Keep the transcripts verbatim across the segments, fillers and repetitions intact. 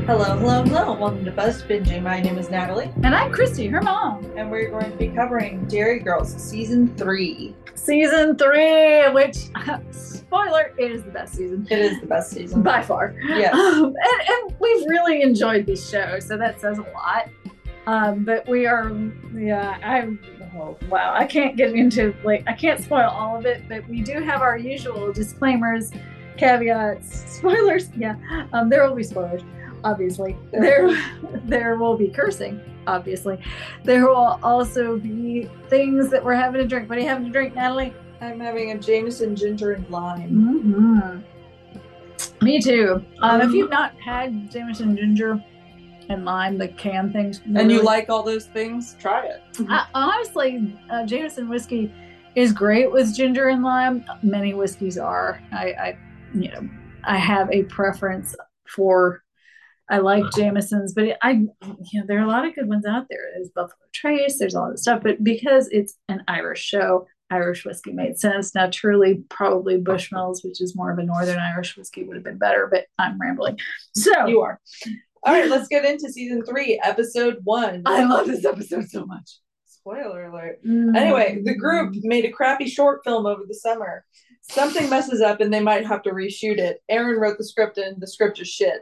Hello, hello, hello. Welcome to Buzz Binging. My name is Natalie. And I'm Christy, her mom. And we're going to be covering Derry Girls Season three. Season three, which, spoiler, is the best season. It is the best season. By far. Yes. Um, and, and we've really enjoyed this show, so that says a lot. Um, but we are, yeah, I, oh, wow, I can't get into, like, I can't spoil all of it, but we do have our usual disclaimers, caveats, spoilers. Yeah, um, there will be spoilers. Obviously, there there will be cursing. Obviously, there will also be things that we're having to drink. What are you having to drink, Natalie? I'm having a Jameson ginger and lime. Mm-hmm. Me too. Um, if you've not had Jameson ginger and lime, the can things, and really, you like all those things, try it. I, honestly, uh, Jameson whiskey is great with ginger and lime. Many whiskeys are. I, I you know, I have a preference for. I like Jameson's, but I, you know, there are a lot of good ones out there. There's Buffalo Trace, there's all this stuff, but because it's an Irish show, Irish whiskey made sense. Now, truly, probably Bushmills, which is more of a Northern Irish whiskey, would have been better, but I'm rambling. So you are. All right, let's get into season three, episode one. I love this episode so much. Spoiler alert. Mm. Anyway, the group made a crappy short film over the summer. Something messes up and they might have to reshoot it. Aaron wrote the script and the script is shit.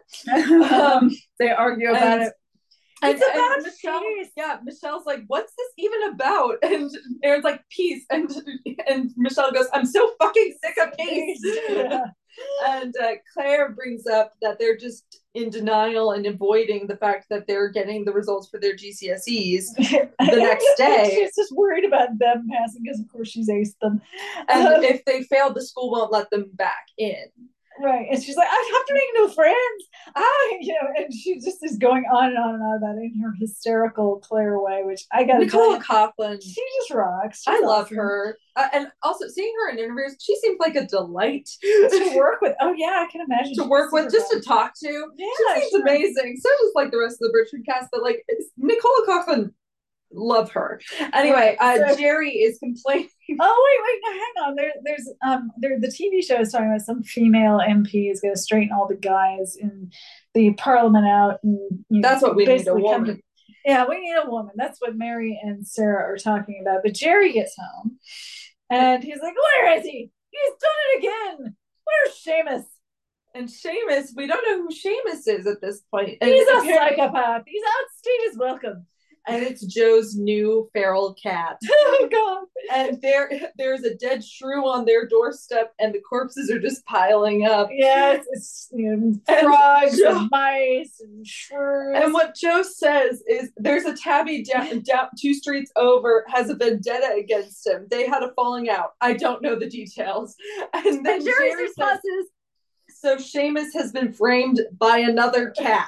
Um, they argue about and, it. It's and, about and Michelle, peace. Yeah, Michelle's like, what's this even about? And Aaron's like, peace. And and Michelle goes, I'm so fucking sick of peace. Yeah. And uh, Claire brings up that they're just in denial and avoiding the fact that they're getting the results for their G C S Es the next day. She's just worried about them passing because, of course, she's aced them. And um, if they fail, the school won't let them back in. Right. And she's like, I have to make new friends. I, you know, and she just is going on and on and on about it in her hysterical Claire way, which I got to Nicola Coughlan. She just rocks. She's I love awesome. her. Uh, and also seeing her in interviews, she seems like a delight to work with. Oh, yeah, I can imagine. To work with, just fun. To talk to. Yeah, she seems sure. amazing. So does like the rest of the Bridgerton cast, but like Nicola Coughlan, love her. Anyway, uh, so, Jerry is complaining. Oh wait, wait, no, hang on. There, there's um, there the T V show is talking about some female M P is going to straighten all the guys in the parliament out, and you that's know, what we need a woman. To, yeah, we need a woman. That's what Mary and Sarah are talking about. But Jerry gets home, and he's like, "Where is he? He's done it again. Where's Seamus?" And Seamus, we don't know who Seamus is at this point. And he's a psychopath. He's outstayed his welcome. And it's Joe's new feral cat. Oh God! And there, there's a dead shrew on their doorstep, and the corpses are just piling up. Yeah, it's, it's you know, frogs and, and mice and shrews. And what Joe says is, "There's a tabby down, down two streets over has a vendetta against him. They had a falling out. I don't know the details." And then and Jerry's Jerry response is, "So Seamus has been framed by another cat."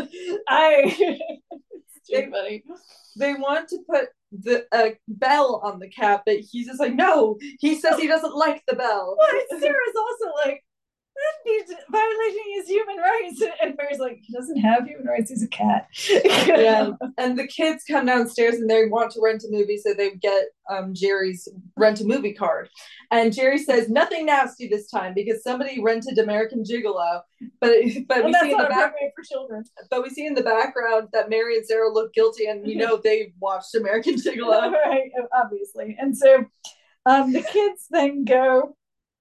I. They, funny. They want to put the uh, bell on the cap, but he's just like, no. He says he doesn't like the bell. Well, Sarah's also like, he's violating his human rights, and Mary's like, he doesn't have human rights. He's a cat. Yeah. And the kids come downstairs and they want to rent a movie, so they get um, Jerry's rent a movie card. And Jerry says nothing nasty this time because somebody rented American Gigolo. But but we see in the back for children. But we see in the background that Mary and Sarah look guilty, and we know they watched American Gigolo. Right, obviously. And so um, the kids then go.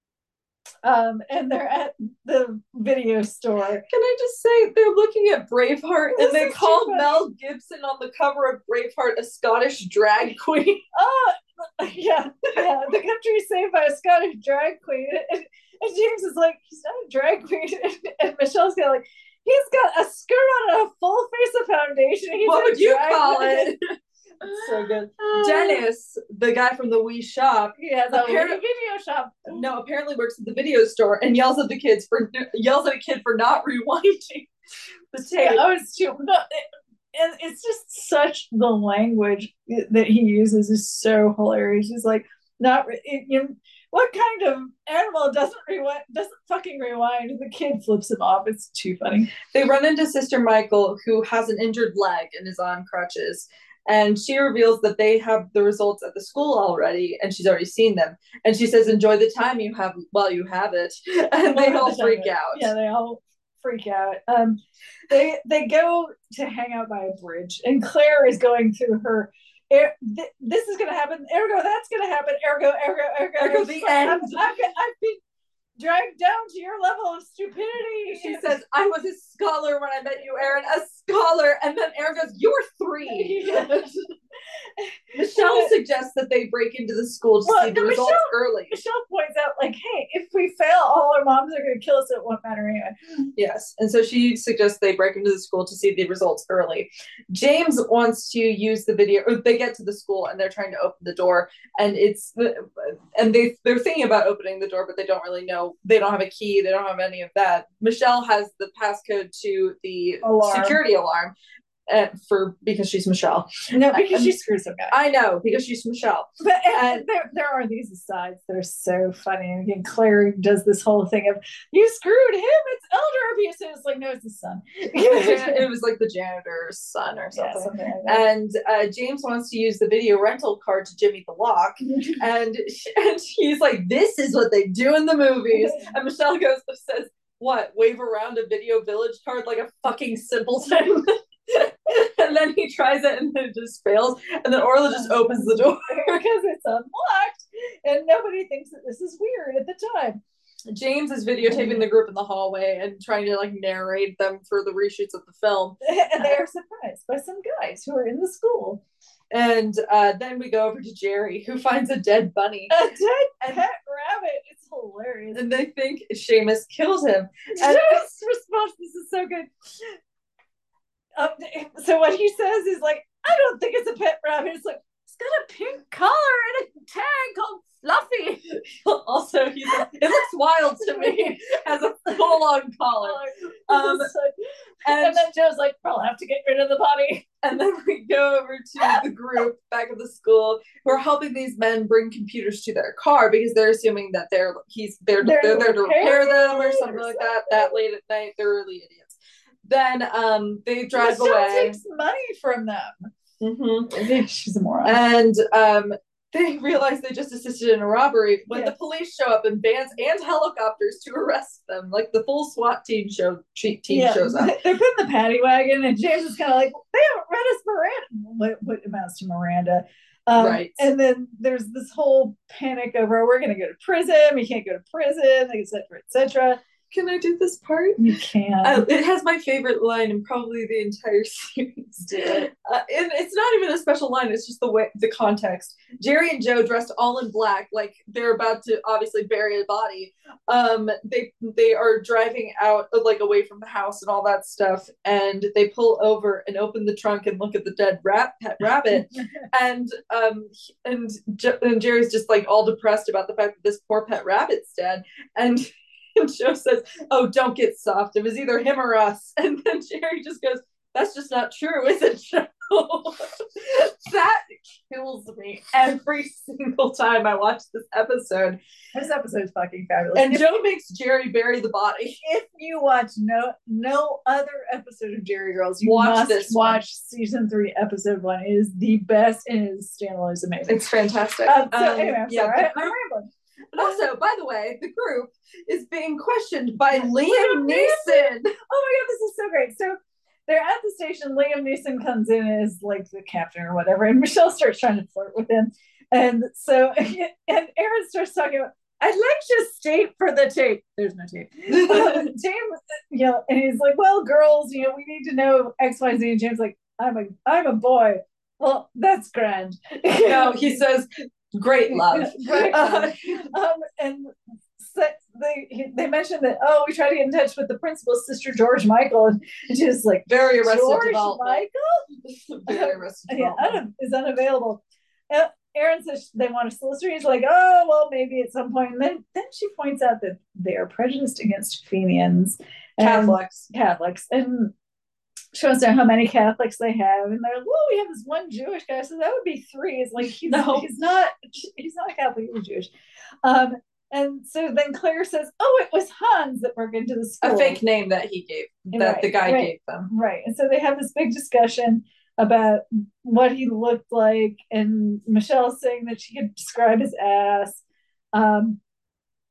Um, and they're at the video store. Can I just say they're looking at Braveheart, this and they call Mel Gibson on the cover of Braveheart a Scottish drag queen. Oh, yeah, yeah. The country is saved by a Scottish drag queen, and, and James is like, he's not a drag queen, and, and Michelle's got like, he's got a skirt on and a full face of foundation. He's what would you call queen. it? It's so good. Dennis, the guy from the wee shop, yeah, the apparently, video shop. No, apparently works at the video store and yells at the kids for yells at a kid for not rewinding the tape. Yeah, oh, it's too. No, it, and it's just such the language that he uses is so hilarious. He's like, not it, you know, what kind of animal doesn't rewind? Doesn't fucking rewind? And the kid flips him off. It's too funny. They run into Sister Michael, who has an injured leg and is on crutches. And she reveals that they have the results at the school already, and she's already seen them. And she says, enjoy the time you have while you have it. And they all freak out. Yeah, they all freak out. Um, they they go to hang out by a bridge, and Claire is going through her. Er, th- this is going to happen. Ergo, that's going to happen. Ergo, ergo, ergo. Ergo, the end. I'm, I'm, I've been dragged down to your level of stupidity. She says, I was a scholar when I met you, Aaron. A scholar. And then Aaron goes, you were three. Yes. Michelle suggests that they break into the school to well, see the no, results Michelle, early. Michelle points out, like, hey, if we fail, all our moms are going to kill us. It won't matter anyway. Yes. And so she suggests they break into the school to see the results early. James wants to use the video, or they get to the school and they're trying to open the door. And it's, and they, they're thinking about opening the door, but they don't really know. They don't have a key. They don't have any of that. Michelle has the passcode to the alarm. security alarm. Uh, for because she's Michelle. No, because she screws some guy. I know, because she's Michelle. But and, and there, there are these asides that are so funny. And again, Claire does this whole thing of, you screwed him, it's elder abuse. And it's like, no, it's his son. It was like the janitor's son or something. Yeah, something like that. And uh, James wants to use the video rental card to Jimmy the Lock. and, and he's like, this is what they do in the movies. And Michelle goes, says, what, wave around a video village card like a fucking simpleton? And then he tries it and then it just fails. And then Orla just opens the door because it's unlocked and nobody thinks that this is weird at the time. James is videotaping the group in the hallway and trying to like narrate them for the reshoots of the film. And they are surprised by some guys who are in the school. And uh, then we go over to Jerry, who finds a dead bunny. A dead pet rabbit. It's hilarious. And they think Seamus killed him. And Seamus' response, this is so good. Um, so what he says is like, I don't think it's a pet rabbit. It's like, it's got a pink collar and a tag called Fluffy. Also, he's like, it looks wild to me as a full-on collar. Um, and, and then Joe's like, I'll have to get rid of the body. And then we go over to the group back at the school who are helping these men bring computers to their car because they're assuming that they're he's they're they're, they're there to repair them or something like that. That late at night, they're really idiots. Then um, they drive Michelle away. Takes money from them. Mm-hmm. She's a moron. And um, they realize they just assisted in a robbery when yes. the police show up in vans and helicopters to arrest them. Like the full SWAT team show team yeah. shows up. They're putting the paddy wagon, and James is kind of like, they haven't read us Miranda. What, what amounts to Miranda? Um, right. And then there's this whole panic over, we're going to go to prison. We can't go to prison, et cetera, et cetera. Can I do this part? You can. Uh, it has my favorite line in probably the entire series. Do it. Uh, and it's not even a special line. It's just the way, the context. Jerry and Joe dressed all in black, like they're about to obviously bury a body. Um, they they are driving out, like away from the house and all that stuff. And they pull over and open the trunk and look at the dead rat pet rabbit. and um and and Jerry's just like all depressed about the fact that this poor pet rabbit's dead. And And Joe says, oh, don't get soft. It was either him or us. And then Jerry just goes, that's just not true, is it, Joe? That kills me every single time I watch this episode. This episode is fucking fabulous. And if, Joe makes Jerry bury the body. If you watch no no other episode of Jerry Girls, you watch must this watch one. Season three, episode one. It is the best, and his standalone is amazing. It's fantastic. Um, so um, anyway, I'm yeah, sorry. I, I'm rambling. And also, by the way, the group is being questioned by Liam Neeson. Oh my god, this is so great. So they're at the station. Liam Neeson comes in as like the captain or whatever, and Michelle starts trying to flirt with him. And so, and Aaron starts talking about, I'd like to state for the tape. There's no tape. um, James, you know, and he's like, well, girls, you know, we need to know X, Y, Z. And James like, I'm a, I'm a boy. Well, that's grand. No, he says, great love. Great love. Uh, um, and so they they mentioned that, oh, we tried to get in touch with the principal's sister, George Michael, and she's like, very Arrested George Development. Michael? Very Arrested yeah, Development. Is unavailable. Uh, Aaron says they want a solicitor. He's like, oh, well, maybe at some point. And then, then she points out that they are prejudiced against Fenians. Catholics. Catholics. And shows them how many Catholics they have. And they're like, well, we have this one Jewish guy. So that would be three. It's like, he's, no. he's not he's not a Catholic, he's Jewish. Um, and so then Claire says, oh, it was Hans that broke into the school. A fake name that he gave, that right, the guy right, gave them. Right. And so they have this big discussion about what he looked like, and Michelle's saying that she could describe his ass. Um,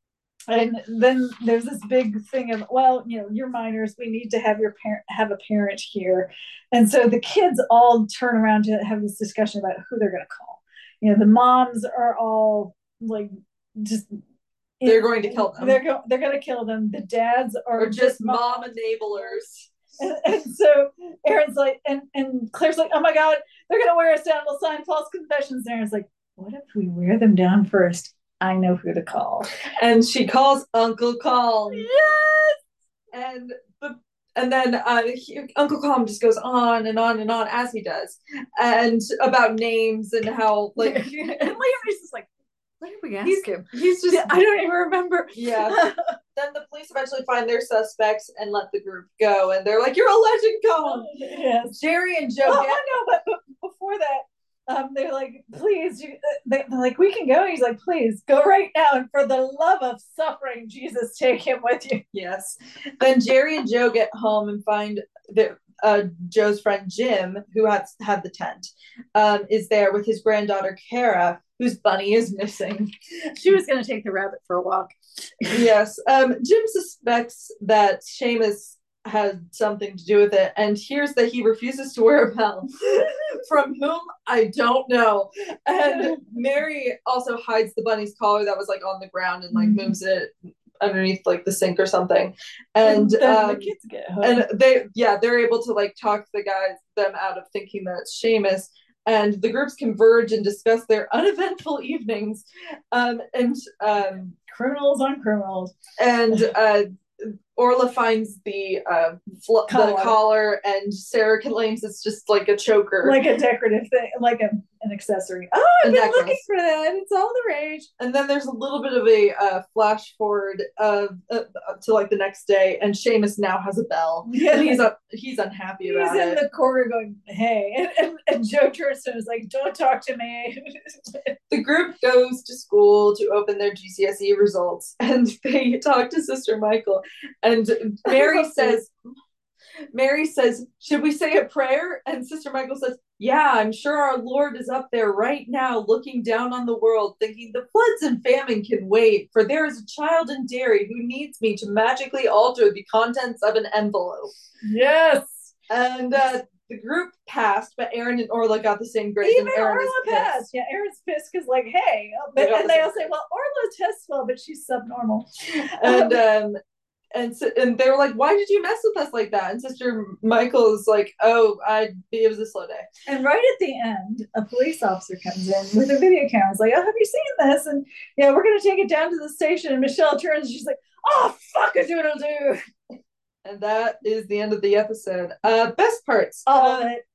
And then there's this big thing of, well, you know, you're minors. We need to have your parent have a parent here, and so the kids all turn around to have this discussion about who they're going to call. You know, the moms are all like, just they're going to kill them. They're go- they're going to kill them. The dads are or just mom enablers. And, and so Erin's like, and and Claire's like, oh my god, they're going to wear us down. We'll sign false confessions. And Erin's like, what if we wear them down first? I know who to call. And she calls Uncle Calm. Yes. And the and then uh, he, Uncle Calm just goes on and on and on, as he does, and about names and how like and Liam is just like, what did we ask he's, him? He's just I don't even remember. Yeah. Then the police eventually find their suspects and let the group go, and they're like, "You're a legend, Calm." Yes. Jerry and Joe. Oh, get- I know, but, but before that. Um, they're like, please, you, they're like, we can go. He's like, please go right now. And for the love of suffering, Jesus, take him with you. Yes. Then Jerry and Joe get home and find that uh, Joe's friend Jim, who had had the tent, um, is there with his granddaughter Kara, whose bunny is missing. She was going to take the rabbit for a walk. Yes. Um, Jim suspects that Seamus had something to do with it, and hears that he refuses to wear a bell. From whom I don't know. And Mary also hides the bunny's collar that was like on the ground and like moves it underneath like the sink or something. And, and um, the kids get home. And they yeah they're able to like talk the guys them out of thinking that it's Seamus. And the groups converge and discuss their uneventful evenings. Um, and um, criminals on criminals. And uh, Orla finds the uh, fl- collar. the collar, and Sarah claims it's just like a choker, like a decorative thing, like a, an accessory. Oh, I've a been necklace. Looking for that. It's all the rage. And then there's a little bit of a uh, flash forward of uh, to like the next day, and Seamus now has a bell. Yeah. And he's up. He's unhappy he's about it. He's in the corner going, "Hey," and, and, and Joe Tristan is like, "Don't talk to me." The group goes to school to open their G C S E results, and they talk to Sister Michael. And Mary says, Mary says, should we say a prayer? And Sister Michael says, yeah, I'm sure our Lord is up there right now looking down on the world, thinking the floods and famine can wait, for there is a child in Derry who needs me to magically alter the contents of an envelope. Yes. And uh, the group passed, but Erin and Orla got the same grade. Even Orla passed. Yeah, Erin's pissed because, like, hey, but, and they all say, well, Orla tests well, but she's subnormal. And um, and so, and they were like, why did you mess with us like that? And Sister Michael is like, oh, I it was a slow day. And right at the end, a police officer comes in with a video camera. He's like, oh, have you seen this? And yeah, we're gonna take it down to the station. And Michelle turns and she's like, oh, fuck a doodle doo. And that is the end of the episode. Uh, best parts. All um, of it.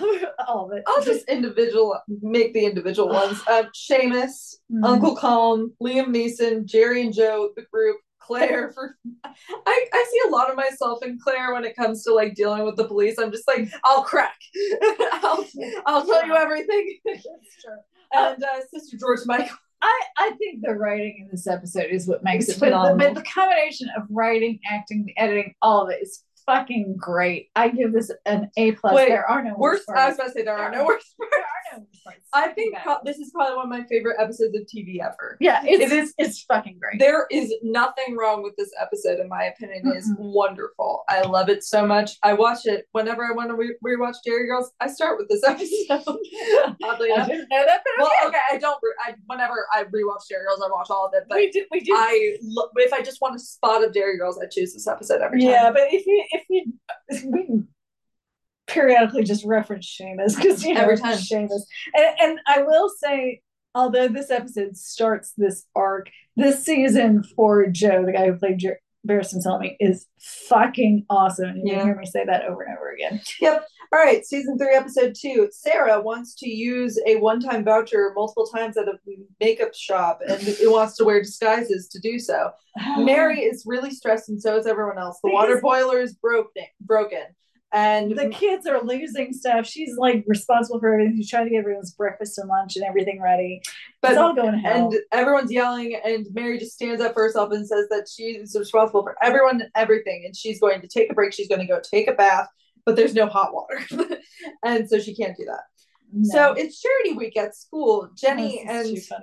All of it. I'll just individual make the individual ones. Um, Seamus, mm. Uncle Calm, Liam Neeson, Jerry and Joe, the group, Claire. For I, I see a lot of myself in Claire when it comes to like dealing with the police. I'm just like, I'll crack. I'll, I'll tell you everything. That's true. And uh, Sister George Michael. I, I think the writing in this episode is what makes it's it phenomenal. But the, but the combination of writing, acting, the editing, all of it is fucking great. I give this an A plus. There are no worst. worst I was about to say there, there are no worst parts. There are no worst parts. I think pro- this is probably one of my favorite episodes of T V ever. Yeah, it's, it is. It's fucking great. There is nothing wrong with this episode, in my opinion. It is mm-hmm. wonderful. I love it so much. I watch it whenever I want to re- rewatch Derry Girls. I start with this episode. Oddly enough, I didn't know that. But okay. Well, okay, I don't. Re- I whenever I rewatch Derry Girls, I watch all of it. But we do. We do. I lo- if I just want a spot of Derry Girls, I choose this episode every time. Yeah, but if you if you we can periodically just reference Seamus because you know every time Seamus, and, and I will say, although this episode starts this arc, this season for Joe, the guy who played Jer- Barristan Selmy, is fucking awesome. And you yeah. hear me say that over and over again. Yep. All right, season three, episode two. Sarah wants to use a one-time voucher multiple times at a makeup shop, and it wants to wear disguises to do so. Mary is really stressed, and so is everyone else. The water boiler is broken. Broken. And the kids are losing stuff. She's like responsible for everything. She's trying to get everyone's breakfast and lunch and everything ready. But it's all going to hell. And everyone's yelling, and Mary just stands up for herself and says that she's responsible for everyone and everything. And she's going to take a break. She's going to go take a bath, but there's no hot water. And so she can't do that. No. So it's charity week at school. Jenny oh, and too funny.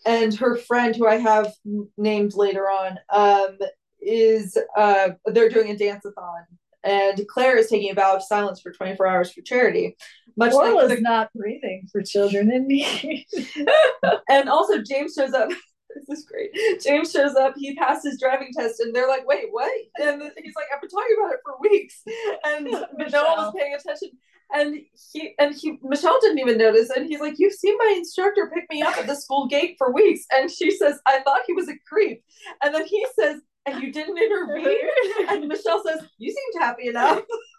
and her friend, who I have named later on, um, is uh, they're doing a dance-a-thon, and Claire is taking a vow of silence for twenty-four hours for charity. Much Orla's like the... not breathing for children in need. And also James shows up. This is great. James shows up, he passed his driving test, and they're like, wait, what? And he's like, I've been talking about it for weeks. And no one was paying attention. And he and he Michelle didn't even notice. And he's like, you've seen my instructor pick me up at the school gate for weeks. And she says, I thought he was a creep. And then he says, and you didn't intervene? And Michelle says, you seemed happy enough.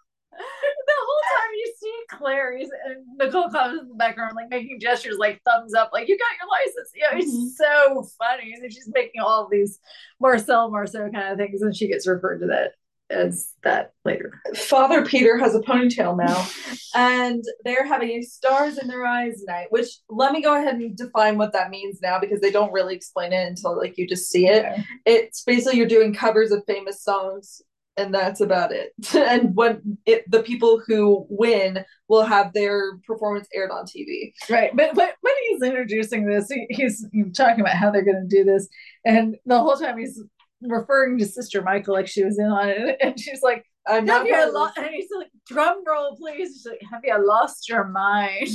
The whole time you see Claire and Nicole comes in the background like making gestures like thumbs up, like you got your license. You know, it's mm-hmm. so funny. And she's making all of these Marcel Marceau kind of things, and she gets referred to that as that later. Father Peter has a ponytail now, and they're having a stars in their eyes night, which let me go ahead and define what that means now, because they don't really explain it until like you just see it. Okay. It's basically you're doing covers of famous songs, and that's about it. And when it, the people who win will have their performance aired on T V. Right. But, but when he's introducing this, he, he's talking about how they're going to do this. And the whole time he's referring to Sister Michael like she was in on it. And she's like, I'm not have you lo-? And he's like, drum roll, please. She's like, have you lost your mind?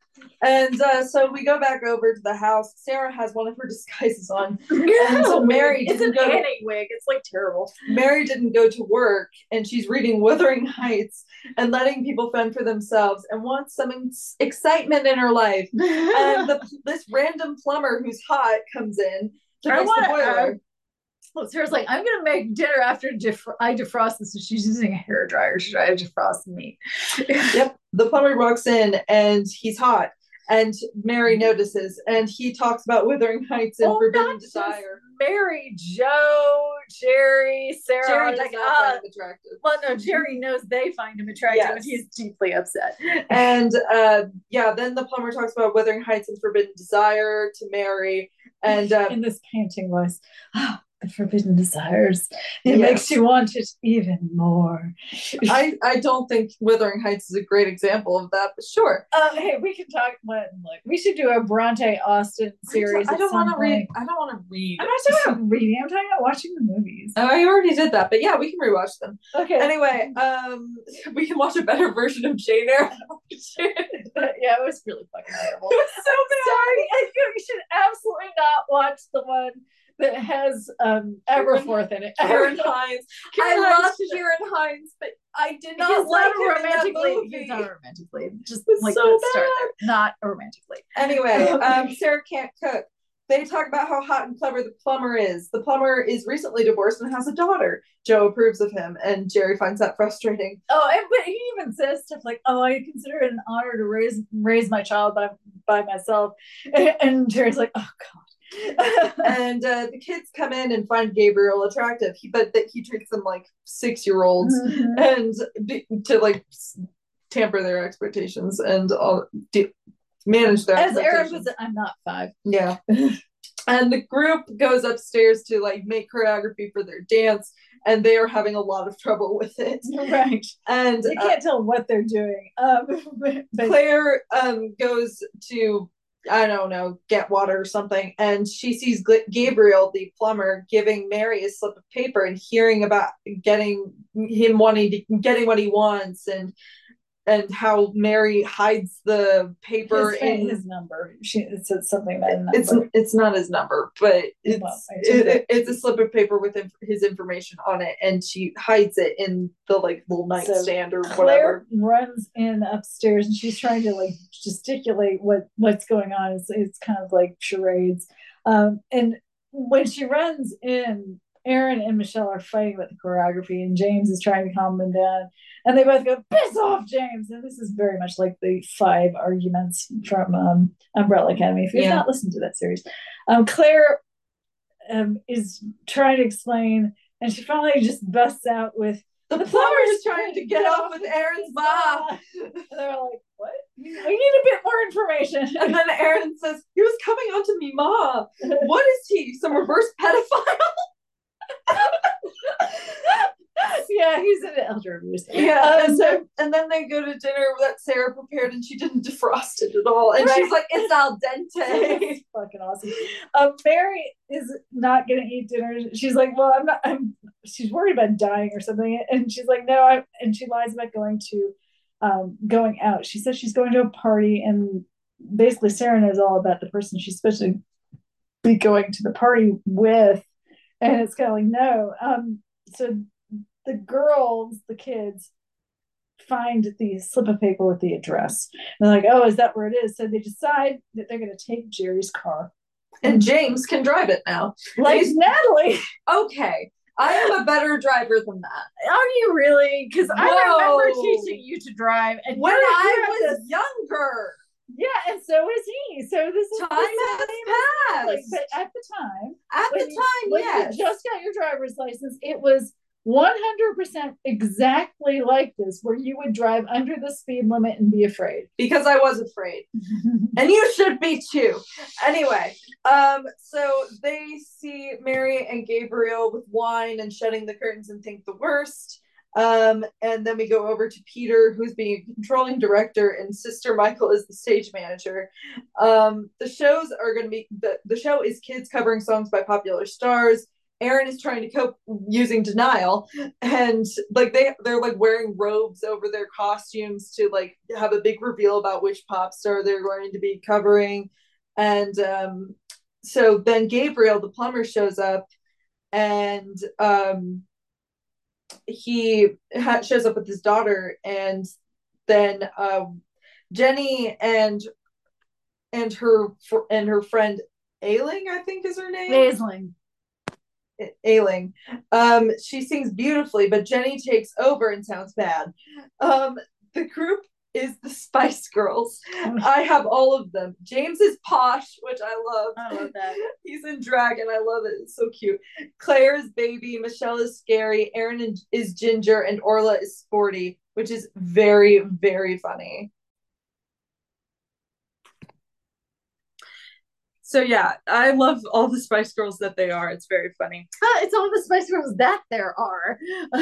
And uh, so we go back over to the house. Sarah has one of her disguises on. And so Mary it's didn't an go Annie to, wig. It's like terrible. Mary didn't go to work, and she's reading Wuthering Heights and letting people fend for themselves, and wants some ex- excitement in her life. And the, this random plumber who's hot comes in to fix the boiler. Uh, well, Sarah's like, I'm gonna make dinner after def- I defrost this. So she's using a hair dryer to try to defrost meat. Yep. The plumber walks in and he's hot, and Mary notices, and he talks about Wuthering Heights and oh, Forbidden Desire. Mary, Joe, Jerry, Sarah. Jerry does like, not uh, find him attractive. Well, no, Jerry knows they find him attractive, yes. And he's deeply upset. And uh, yeah, then the plumber talks about Wuthering Heights and Forbidden Desire to Mary, and uh, in this panting voice. The forbidden desires. It yes. makes you want it even more. I, I don't think Wuthering Heights is a great example of that, but sure. Uh, hey, we can talk. What like we should do a Bronte Austin series. I don't want to read. I don't want to read. I'm not talking about reading. I'm talking about watching the movies. Oh, I already did that, but yeah, we can rewatch them. Okay. Anyway, um, we can watch a better version of Jane Eyre. Yeah, it was really fucking terrible. It was so bad. Sorry, I feel you should absolutely not watch the one that has um Aberforth in it. Kieran Hines. Kieran I love Kieran Hines, but I did not he's like not him romantically. in that movie. He's not romantically. Just it's like so let's bad. start there. Not romantically. Anyway, um, Sarah can't cook. They talk about how hot and clever the plumber is. The plumber is recently divorced and has a daughter. Joe approves of him, and Jerry finds that frustrating. Oh, and but he even says stuff like, "Oh, I consider it an honor to raise raise my child by by myself," and, and Jerry's like, "Oh God." And uh, the kids come in and find Gabriel attractive, he, but that he treats them like six-year-olds, mm-hmm. and be, to like tamper their expectations and all, de- manage their as expectations. Aaron was, I'm not five. Yeah. And the group goes upstairs to like make choreography for their dance, and they are having a lot of trouble with it. Right. And you can't uh, tell what they're doing. Um, but Claire um, goes to, I don't know, get water or something, and she sees G- Gabriel, the plumber, giving Mary a slip of paper and hearing about getting him wanting to getting what he wants, and and how Mary hides the paper his, in his number. She it said something about number. It's it's not his number, but it's well, it, it, it's a slip of paper with inf- his information on it, and she hides it in the like little nightstand so or whatever. Claire runs in upstairs, and she's trying to like gesticulate what what's going on. It's it's kind of like charades, um, and when she runs in, Aaron and Michelle are fighting about the choreography, and James is trying to calm them down. And they both go, piss off, James. And this is very much like the five arguments from um, Umbrella Academy. If you've yeah. not listened to that series. Um, Claire um, is trying to explain, and she finally just busts out with, the, the plumber's trying to get off with Aaron's mom. And they're like, what? We need a bit more information. And then Aaron says, he was coming on to me, Ma. What is he? Some reverse pedophile? Yeah, Yeah, he's into elder abuse. Yeah, um, and, so then, and then they go to dinner that Sarah prepared, and she didn't defrost it at all. And right. she's like, "It's al dente." Fucking awesome. Um, Mary is not gonna eat dinner. She's like, "Well, I'm not. I'm." She's worried about dying or something, and she's like, "No," I. And she lies about going to, um, going out. She says she's going to a party, and basically Sarah knows all about the person she's supposed to be going to the party with, and it's kind of like no. Um, so the girls, the kids, find the slip of paper with the address. And they're like, oh, is that where it is? So they decide that they're going to take Jerry's car. And James can drive it now. Like Natalie. Okay. I am a better driver than that. Are you really? Because I remember teaching you to drive. And when I was this... younger. Yeah, and so is he. So this is time has passed. Like, but at the time, at the you, time, when yes, you just got your driver's license, it was one hundred percent exactly like this, where you would drive under the speed limit and be afraid. Because I was afraid. And you should be too. Anyway, um, so they see Mary and Gabriel with wine and shutting the curtains and think the worst. Um, and then we go over to Peter, who's being a controlling director, and Sister Michael is the stage manager. Um, the shows are going to be, the, the show is kids covering songs by popular stars. Aaron is trying to cope using denial, and like they they're like wearing robes over their costumes to like have a big reveal about which pop star they're going to be covering. And um, so then Gabriel, the plumber, shows up, and um, he ha- shows up with his daughter, and then um, Jenny and and her and her friend Ailing, I think is her name. Aisling. Ailing. Um, she sings beautifully, but Jenny takes over and sounds bad. Um, the group is the Spice Girls. I have all of them. James is posh, which I love. I love that. He's in drag, and I love it. It's so cute. Claire is baby. Michelle is scary. Aaron is ginger, and Orla is sporty, which is very, very funny. So yeah, I love all the Spice Girls that they are. It's very funny. Uh, it's all the Spice Girls that there are.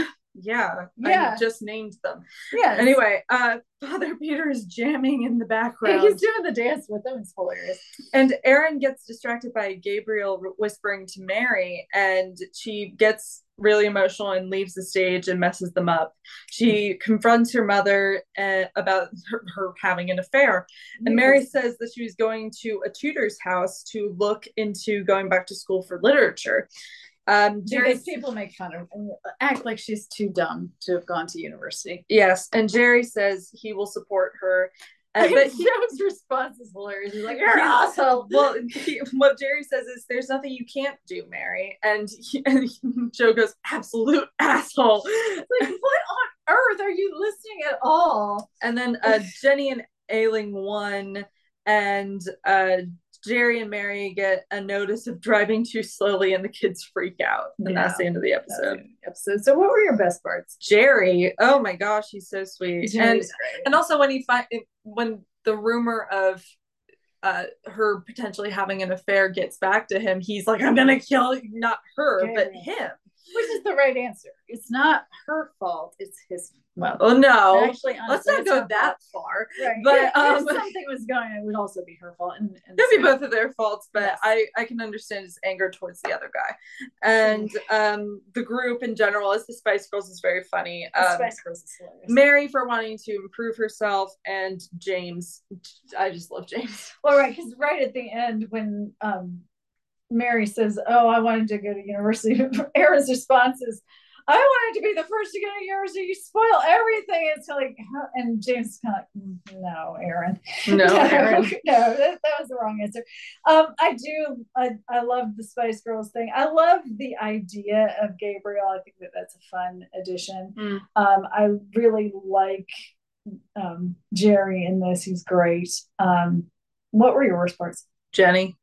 Yeah, yeah. I just named them. Yeah. Anyway, uh, Father Peter is jamming in the background. He's doing the dance with them. It's hilarious. And Aaron gets distracted by Gabriel whispering to Mary, and she gets really emotional and leaves the stage and messes them up. She confronts her mother uh, about her, her having an affair. And Mary says that she was going to a tutor's house to look into going back to school for literature. Um, Jerry's people make fun of and act like she's too dumb to have gone to university. Yes, and Jerry says he will support her. Uh, but Joe's response is hilarious. He's like, "You're awesome." Well, he, what Jerry says is, "There's nothing you can't do, Mary." And, he, and Joe goes, "Absolute asshole." Like, what on earth are you listening at all? And then uh, Jenny and Ailing won, and uh, Jerry and Mary get a notice of driving too slowly, and the kids freak out. And yeah, that's the end of the episode. The episode. So, what were your best parts? Jerry. Oh my gosh, he's so sweet. Jerry's and great. And also when he find when the rumor of uh, her potentially having an affair gets back to him, he's like, "I'm gonna kill not her, yeah, but him." Which is the right answer. It's not her fault. It's his. Well, oh no! Actually, let's not go that far. Right. But um, if something was going, it would also be her fault. And, and it would be both of their faults. But yes. I, I can understand his anger towards the other guy, and um, the group in general, as the Spice Girls, is very funny. The um, Spice Girls is hilarious. Mary for wanting to improve herself, and James. I just love James. Well, right, because right at the end when um. Mary says, "Oh, I wanted to go to university." Aaron's response is, "I wanted to be the first to go to university. You spoil everything." It's like, and James is kind of like, "No, Aaron, no, Aaron. no, that, that was the wrong answer." Um, I do, I, I love the Spice Girls thing. I love the idea of Gabriel. I think that that's a fun addition. Mm. Um, I really like um, Jerry in this. He's great. Um, what were your worst parts? Jenny.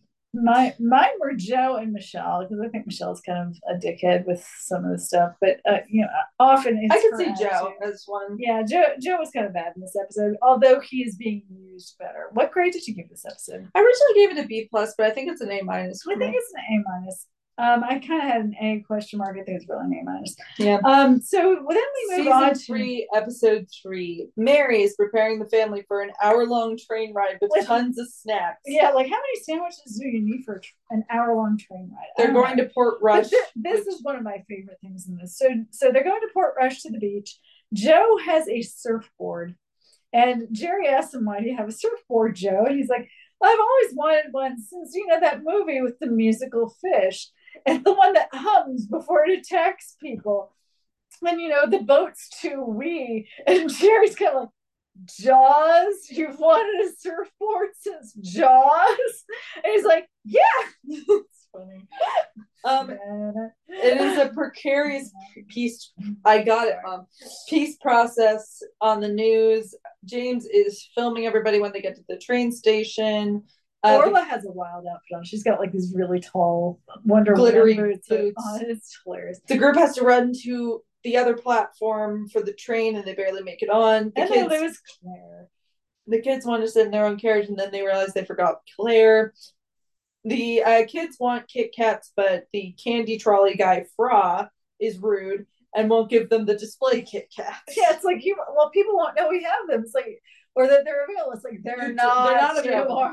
My mine were Joe and Michelle, because I think Michelle's kind of a dickhead with some of the stuff, but uh, you know, often it's I could see attitude. Joe as one. Yeah, Joe Joe was kind of bad in this episode, although he is being used better. What grade did you give this episode? I originally gave it a B plus, but I think it's an A minus. I think it's an A minus. Um, I kind of had an A question mark. I think it's really an A minus. Yeah. Um, so then we move Season on to three, episode three. Mary is preparing the family for an hour-long train ride with, with tons of snacks. Yeah, like how many sandwiches do you need for an hour-long train ride? They're going know. to Port Rush. Th- this which... is one of my favorite things in this. So, so they're going to Port Rush to the beach. Joe has a surfboard, and Jerry asks him, "Why do you have a surfboard, Joe?" And he's like, "I've always wanted one since you know that movie with the musical fish." And the one that hums before it attacks people. And, you know, the boat's too wee. And Jerry's kind of like, Jaws? You've wanted a surfboard since Jaws? And he's like, yeah. It's funny. Um, it is a precarious peace. I got it, Mom. Peace process on the news. James is filming everybody when they get to the train station. Uh, Orla the, has a wild outfit on. She's got like these really tall, Wonder glittery Woman boots. boots. On. It's hilarious. The group has to run to the other platform for the train, and they barely make it on. The and kids, they lose Claire. The kids want to sit in their own carriage, and then they realize they forgot Claire. The uh, kids want Kit Kats, but the candy trolley guy, Fra, is rude and won't give them the display Kit Kats. Yeah, it's like, you. well, people won't know we have them. It's like, or that they're available. It's like, they're, they're not, they're not available.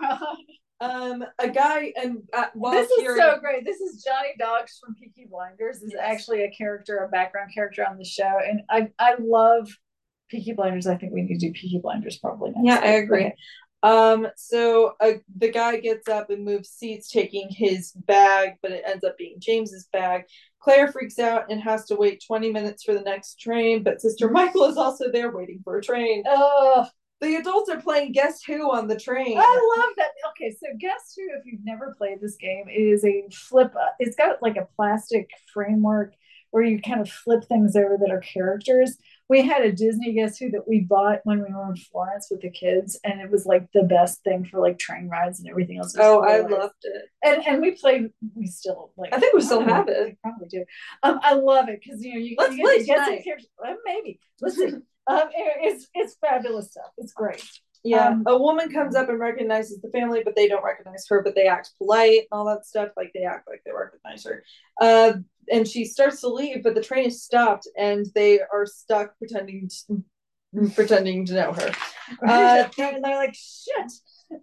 Um, a guy and uh, while this is hearing... so great. This is Johnny Dogs from Peaky Blinders. Is yes. actually a character, a background character on the show, and I I love Peaky Blinders. I think we need to do Peaky Blinders probably next. Yeah, week. I agree. Okay. Um, so uh, the guy gets up and moves seats, taking his bag, but it ends up being James's bag. Claire freaks out and has to wait twenty minutes for the next train, but Sister Michael is also there waiting for a train. Oh. The adults are playing Guess Who on the train. I love that. Okay, so Guess Who, if you've never played this game, it is a flip. It's got like a plastic framework where you kind of flip things over that are characters. We had a Disney Guess Who that we bought when we were in Florence with the kids, and it was like the best thing for like train rides and everything else. Oh, I loved it. And and we played. We still like. I think we still have it. We probably do. Um, I love it because you know you, Let's you play get tonight. Characters. Well, maybe. Let's see. Um, it's it's fabulous stuff. It's great. Yeah, um, a woman comes up and recognizes the family, but they don't recognize her, but they act polite and all that stuff. Like they act like they recognize her. Uh, and she starts to leave, but the train is stopped, and they are stuck pretending to, pretending to know her. Uh, and they're like, shit.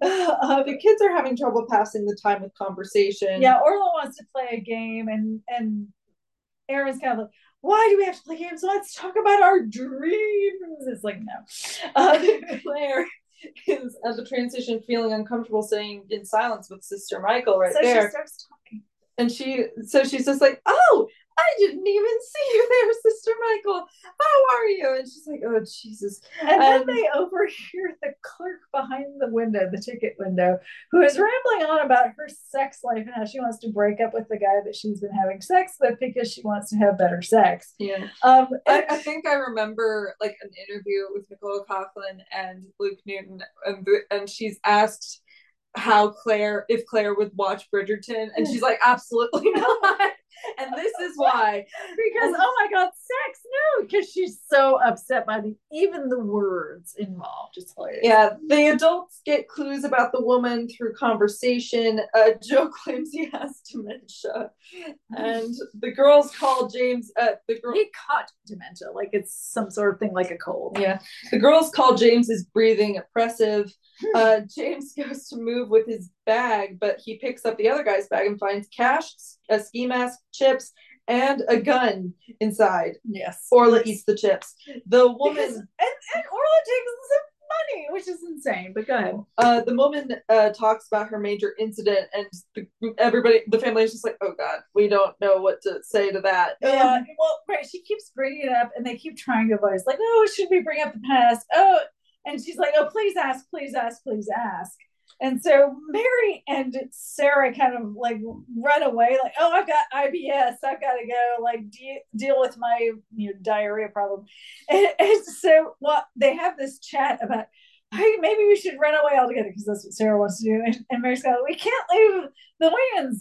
Uh, the kids are having trouble passing the time with conversation. Yeah, Orla wants to play a game, and and Aaron's kind of like, why do we have to play games? Let's talk about our dreams. It's like, no. Uh, Claire is at the train station feeling uncomfortable sitting in silence with Sister Michael right so there. She starts talking. And she, so she's just like, oh, I didn't even see you there, Sister Michael. How are you? And she's like, oh, Jesus. And, and then they overhear the clerk behind the window, the ticket window, who is rambling on about her sex life and how she wants to break up with the guy that she's been having sex with because she wants to have better sex. Yeah. Um, I, I think I remember like an interview with Nicole Coughlin and Luke Newton, and, and she's asked how Claire, if Claire would watch Bridgerton, and she's like, absolutely not. And this is why, because oh my god, sex, no, because she's so upset by the even the words involved. It's hilarious. Yeah, the adults get clues about the woman through conversation. Uh, Joe claims he has dementia, and the girls call James. Uh, the girl he caught dementia, like it's some sort of thing, like a cold. Yeah, the girls call James's breathing oppressive. Uh, James goes to move with his bag, but he picks up the other guy's bag and finds cash, a ski mask, chips, and a gun inside. Yes. Orla eats the chips. The woman because, and, and Orla takes some money, which is insane. But go ahead. Uh, the woman uh, talks about her major incident, and the, everybody, the family is just like, "Oh God, we don't know what to say to that." Yeah. Well, right. She keeps bringing it up, and they keep trying to avoid. It's like, "Oh, should we bring up the past?" Oh. And she's like, oh, please ask, please ask, please ask. And so Mary and Sarah kind of like run away, like, oh, I've got I B S. I've got to go like de- deal with my you know, diarrhea problem. And, and so well, they have this chat about, hey, maybe we should run away altogether because that's what Sarah wants to do. And, and Mary's going, we can't leave the Wayans.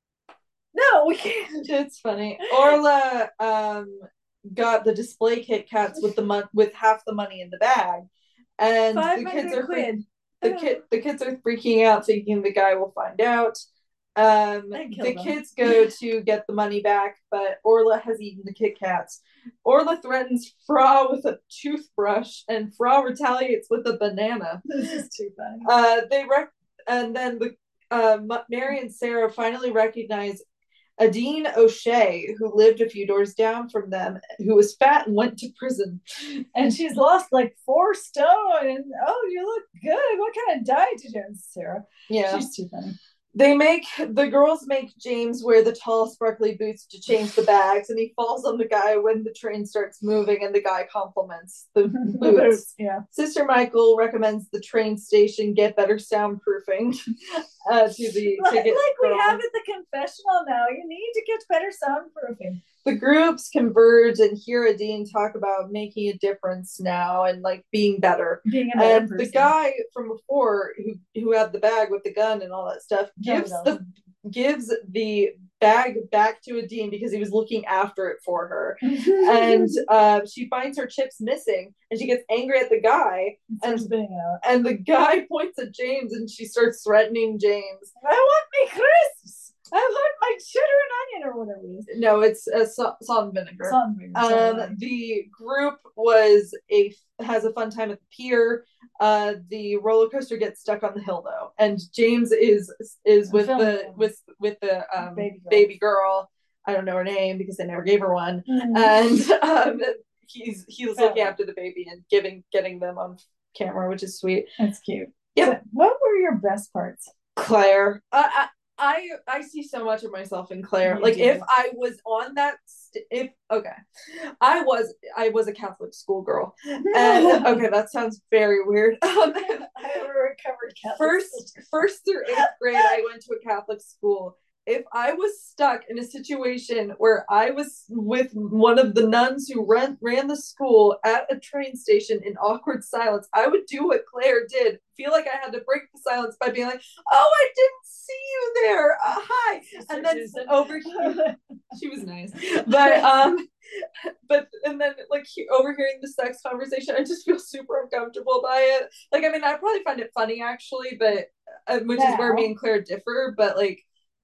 No, we can't. It's funny. Orla um, got the display Kit Kats with the mon- with half the money in the bag. And the kids are quid. the kid the kids are freaking out, thinking the guy will find out. Um, the them. kids go to get the money back, but Orla has eaten the Kit Kats. Orla threatens Fra with a toothbrush, and Fra retaliates with a banana. This is too funny. Uh, they rec- and then the uh, Mary and Sarah finally recognize Adine O'Shea, who lived a few doors down from them, who was fat and went to prison. And she's lost like four stone. And oh, you look good. What kind of diet did you have, Sarah? Yeah. She's too funny. They make, the girls make James wear the tall, sparkly boots to change the bags, and he falls on the guy when the train starts moving, and the guy compliments the boots. Yeah. Sister Michael recommends the train station get better soundproofing uh, to the like, ticket. Like we have at the confessional now. You need to get better soundproofing. The groups converge and hear Adine talk about making a difference now and like being better. Being a better and person. The guy from before who who had the bag with the gun and all that stuff gives no, the gives the bag back to Adine because he was looking after it for her. and uh, she finds her chips missing and she gets angry at the guy and, and the guy points at James and she starts threatening James. I want me crisps. I want my cheddar and onion or whatever it is. No, it's a salt and vinegar. Salt and vinegar. Um, the group was a has a fun time at the pier. Uh, the roller coaster gets stuck on the hill though, and James is is with the with with the um, baby, girl. baby girl. I don't know her name because they never gave her one, mm-hmm. and um, he's he was looking after the baby and giving getting them on camera, which is sweet. That's cute. Yeah. So what were your best parts? Claire. Uh, I, I I see so much of myself in Claire. You like do. If I was on that, st- if okay, I was I was a Catholic schoolgirl, and okay, that sounds very weird. Um, I have a recovered Catholic. First, first through eighth grade, I went to a Catholic school. If I was stuck in a situation where I was with one of the nuns who ran, ran the school at a train station in awkward silence, I would do what Claire did. Feel like I had to break the silence by being like, oh, I didn't see you there. Uh, hi. And then over here, she was nice. But, um, but, and then like he, overhearing the sex conversation, I just feel super uncomfortable by it. Like, I mean, I probably find it funny actually, but, uh, which now. is where me and Claire differ, but like,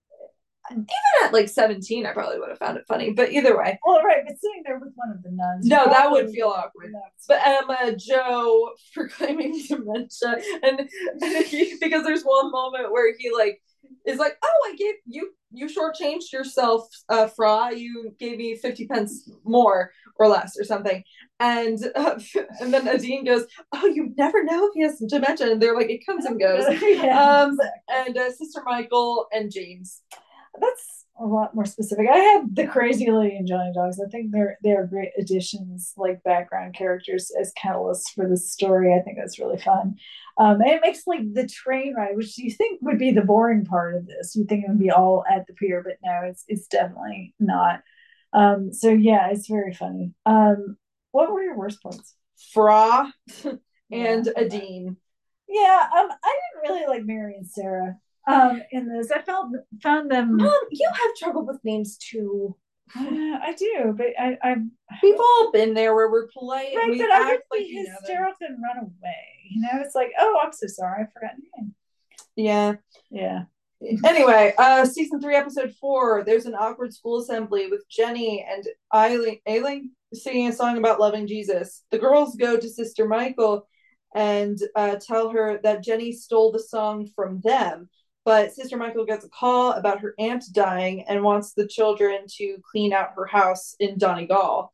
even at like seventeen, I probably would have found it funny. But either way. Well, right, but sitting there with one of the nuns. No, that would feel awkward. Nuts. But Emma, Joe proclaiming dementia. And, and he, because there's one moment where he like is like, oh, I gave you, you shortchanged yourself, uh, Fra. You gave me fifty pence more or less or something. And uh, and then Adine goes, oh, you never know if he has dementia. And they're like, it comes and goes. yeah, um, exactly. And uh, Sister Michael and James. That's a lot more specific. I had the Crazy Lady and Johnny Dogs. I think they're they're great additions, like background characters as catalysts for the story. I think that's really fun. Um, and it makes like the train ride, which you think would be the boring part of this. You think it would be all at the pier, but no, it's it's definitely not. Um, so yeah, it's very funny. Um, what were your worst parts? Fra and yeah, Adine. Yeah, um, I didn't really like Mary and Sarah. Um, in this, I felt found them. Mom, you have trouble with names too. Uh, I do, but I, I. We've all been there where we're polite, right? And we but I would like be hysterical and run away. You know, it's like, oh, I'm so sorry, I forgot your name. Yeah, yeah. Anyway, uh, season three, episode four. There's an awkward school assembly with Jenny and Eileen, Aileen singing a song about loving Jesus. The girls go to Sister Michael and uh, tell her that Jenny stole the song from them. But Sister Michael gets a call about her aunt dying and wants the children to clean out her house in Donegal.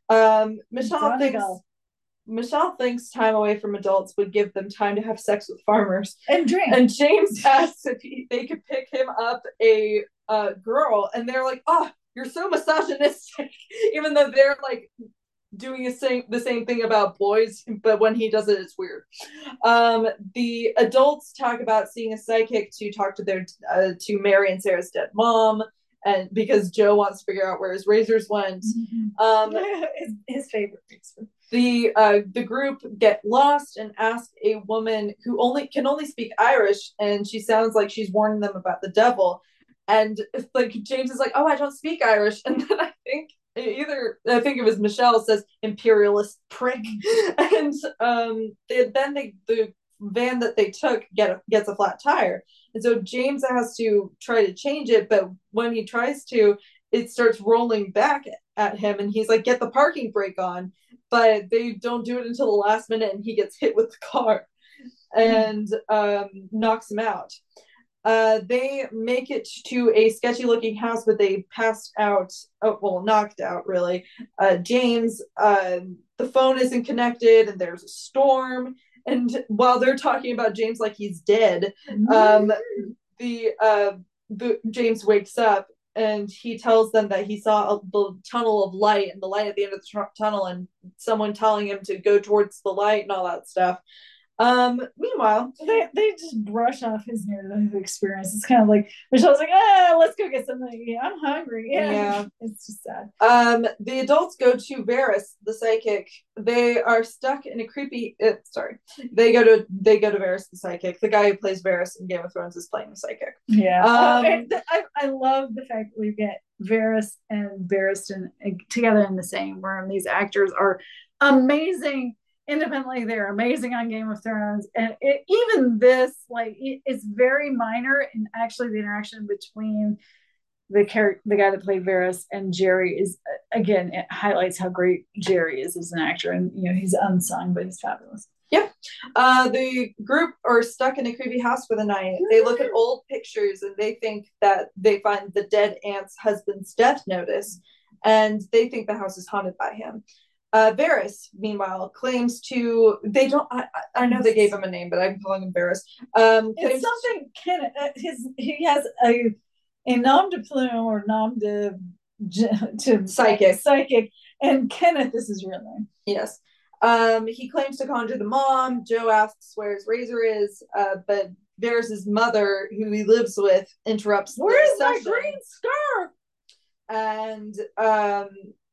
Um, Michelle Donegal. thinks Michelle thinks time away from adults would give them time to have sex with farmers and drink. And James asks if he, they could pick him up a uh, girl, and they're like, "Oh, you're so misogynistic," even though they're like doing the same the same thing about boys, but when he does it, it's weird. Um, the adults talk about seeing a psychic to talk to their uh, to Mary and Sarah's dead mom, and because Joe wants to figure out where his razors went. Mm-hmm. Um, his, his favorite razor. The uh, the group get lost and ask a woman who only can only speak Irish, and she sounds like she's warning them about the devil. And like James is like, "Oh, I don't speak Irish," and then I think. Either I think it was Michelle says imperialist prick, and um, they, then they, the van that they took get a, gets a flat tire. And so James has to try to change it, but when he tries to, it starts rolling back at him, and he's like, get the parking brake on. But they don't do it until the last minute, and he gets hit with the car and um, knocks him out. Uh, they make it to a sketchy looking house, but they passed out, oh, well, knocked out, really. Uh, James, uh, the phone isn't connected, and there's a storm. And while they're talking about James like he's dead, um, the, uh, the James wakes up, and he tells them that he saw a, the tunnel of light, and the light at the end of the tr- tunnel, and someone telling him to go towards the light and all that stuff. Um, meanwhile, they they just brush off his near-death experience. It's kind of like Michelle's like, ah, let's go get something. Yeah, I'm hungry. Yeah. yeah, it's just sad. Um, the adults go to Varys, the psychic. They are stuck in a creepy. Uh, sorry, they go to they go to Varys, the psychic. The guy who plays Varys in Game of Thrones is playing the psychic. Yeah, um, uh, th- I I love the fact that we get Varys and Barristan together in the same room. These actors are amazing. Independently, they're amazing on Game of Thrones, and it, even this, like, it, it's very minor. And actually, the interaction between the character, the guy that played Varys, and Jerry is, again, it highlights how great Jerry is as an actor, and you know he's unsung, but he's fabulous. Yep. Uh, the group are stuck in a creepy house for the night. They look at old pictures, and they think that they find the dead aunt's husband's death notice, and they think the house is haunted by him. Uh, Varys, meanwhile, claims to. They don't. I, I know they gave him a name, but I'm calling him Varys. Um, it's something. Can uh, his he has a a nom de plume or nom de to psychic psychic, and Kenneth is his real name. Yes. Um, he claims to conjure the mom. Joe asks where his razor is, uh, but Varys' mother, who he lives with, interrupts. Where's my green scarf? And um.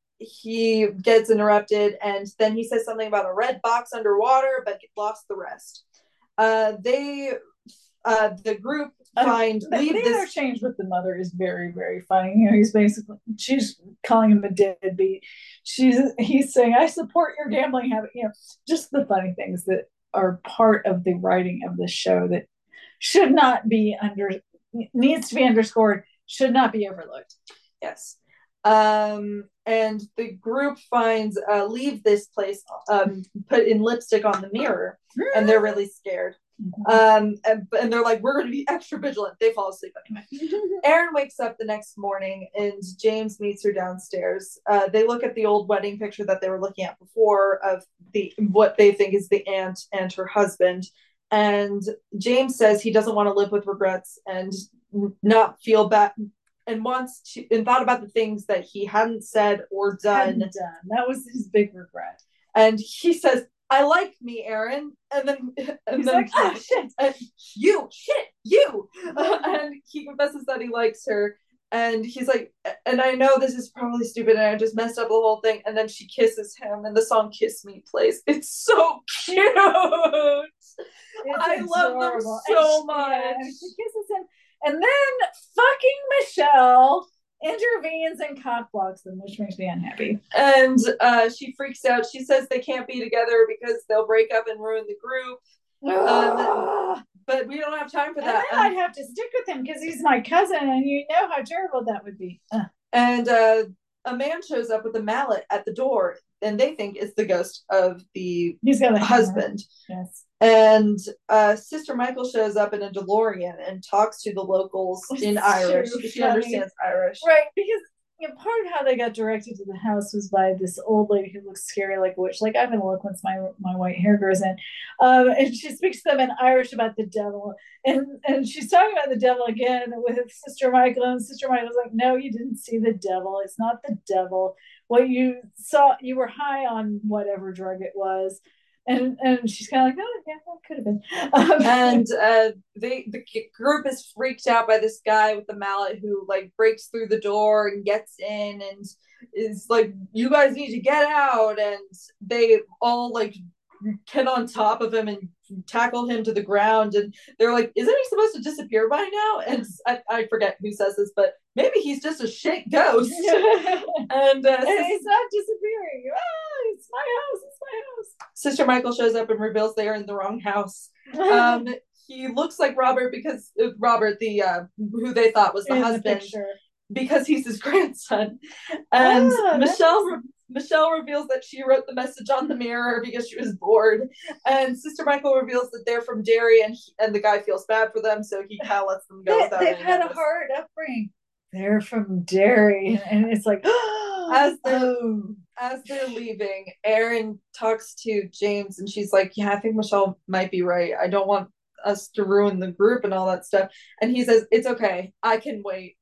He gets interrupted, and then he says something about a red box underwater, but lost the rest. Uh, they, uh, the group find um, leave the this interchange with the mother is very, very funny. You know, he's basically she's calling him a deadbeat. She's he's saying, "I support your gambling habit." You know, just the funny things that are part of the writing of the show that should not be under needs to be underscored, should not be overlooked. Yes. Um, and the group finds uh, leave this place um, put in lipstick on the mirror, and they're really scared. Um, and, and they're like, we're going to be extra vigilant. They fall asleep anyway. Aaron wakes up the next morning, and James meets her downstairs. Uh, they look at the old wedding picture that they were looking at before of the what they think is the aunt and her husband. And James says he doesn't want to live with regrets and not feel bad. And wants to, and thought about the things that he hadn't said or done. done. That was his big regret. And he says, "I like me, Aaron." And then, and he's then, like, "Oh shit, and you, shit, you." Uh, and he confesses that he likes her. And he's like, "And I know this is probably stupid, and I just messed up the whole thing." And then she kisses him, and the song "Kiss Me" plays. It's so cute. It's I adorable. love them so and much. She, yeah, she kisses him. And then fucking Michelle intervenes and cock blocks them, which makes me unhappy. And uh, she freaks out. She says they can't be together because they'll break up and ruin the group. Um, but we don't have time for that. And then I'd have to stick with him because he's my cousin, and you know how terrible that would be. Uh. And uh, a man shows up with a mallet at the door, and they think it's the ghost of the he's got a husband. Yes. And uh, Sister Michael shows up in a DeLorean and talks to the locals in Irish. She funny. understands Irish. Right, because you know, part of how they got directed to the house was by this old lady who looks scary like a witch. Like, I'm going to look once my my white hair grows in. Um, and she speaks to them in Irish about the devil. And, and she's talking about the devil again with Sister Michael. And Sister Michael's like, "No, you didn't see the devil. It's not the devil. What you saw, you were high on whatever drug it was." And and she's kind of like, "Oh, yeah, that could have been." Um, and uh, they the group is freaked out by this guy with the mallet who like breaks through the door and gets in and is like, "You guys need to get out!" And they all like get on top of him and tackle him to the ground. And they're like, "Isn't he supposed to disappear by now?" And I, I forget who says this, but maybe he's just a shit ghost. and, uh, and he's not disappearing. Ah, it's my house. It's my house. Sister Michael shows up and reveals they are in the wrong house. Um, he looks like Robert because uh, Robert, the uh, who they thought was the In husband, the because he's his grandson. And oh, Michelle re- Michelle reveals that she wrote the message on the mirror because she was bored. And Sister Michael reveals that they're from Derry, and he, and the guy feels bad for them, so he kind of lets them go. They, without they've any had notice. a hard upbringing. They're from Derry, and it's like as they're oh. as they're leaving, Erin talks to James, and she's like, "Yeah, I think Michelle might be right. I don't want us to ruin the group and all that stuff." And he says, "It's okay. I can wait."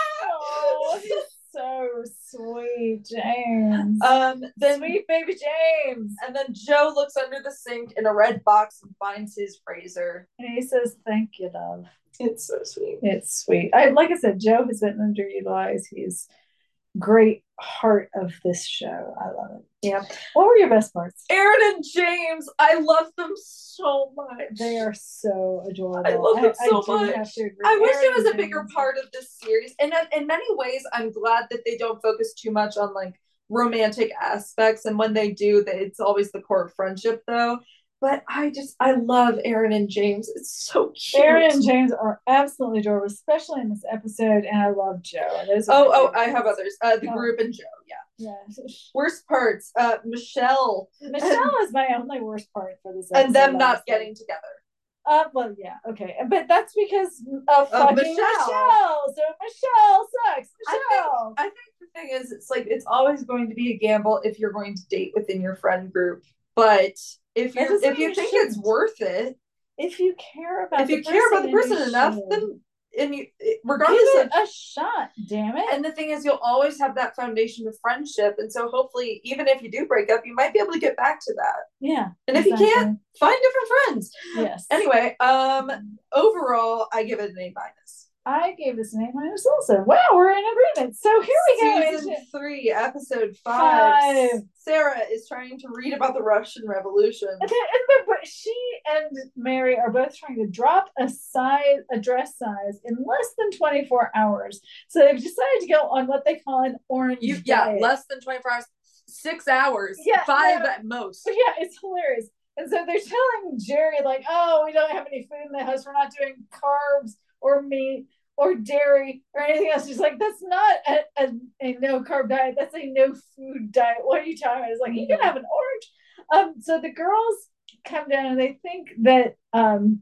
Oh, he's so sweet, James. Um, then sweet baby James. And then Joe looks under the sink in a red box and finds his razor. And he says, "Thank you, love." It's so sweet. It's sweet. I like I said, Joe has been underutilized. He's great heart of this show. I love it. Yeah. What were your best parts? Erin and James. I love them so much. They are so adorable. I love them I, so I much. Have to agree. I wish Erin it was a James. bigger part of this series. And in many ways, I'm glad that they don't focus too much on like romantic aspects. And when they do, that it's always the core of friendship, though. But I just, I love Erin and James. It's so cute. Erin and James are absolutely adorable, especially in this episode. And I love Joe. Those oh, oh, I have others. Uh, the oh. group and Joe, yeah. Yeah. Worst parts. Uh, Michelle. Michelle and, is my only worst part for this episode. And them not getting together. Uh, well, yeah, okay. But that's because of fucking Michelle. Michelle. So Michelle sucks. Michelle. I think, I think the thing is, it's like, it's always going to be a gamble if you're going to date within your friend group. But if you if you think shouldn't. It's worth it, if you care about if you the care about the person person enough, should. then and you regardless Give it of a shot, damn it. And the thing is, you'll always have that foundation of friendship, and so hopefully, even if you do break up, you might be able to get back to that. Yeah. And if exactly. you can't, find different friends. Yes. Anyway, um, overall, I give it an A minus. I gave this an A minus also. Wow, we're in agreement. So here we go. Season three, episode five. five. Sarah is trying to read about the Russian Revolution. And then, and then, she and Mary are both trying to drop a size, a dress size, in less than twenty-four hours. So they've decided to go on what they call an orange you, diet. Yeah, less than twenty-four hours. Six hours. Yeah, five no, at most. But yeah, it's hilarious. And so they're telling Jerry, like, oh, we don't have any food in the house. We're not doing carbs or meat or dairy or anything else. She's like, that's not a, a, a no carb diet. That's a no food diet. What are you talking about? It's like, you can have an orange. Um, so the girls come down and they think that um,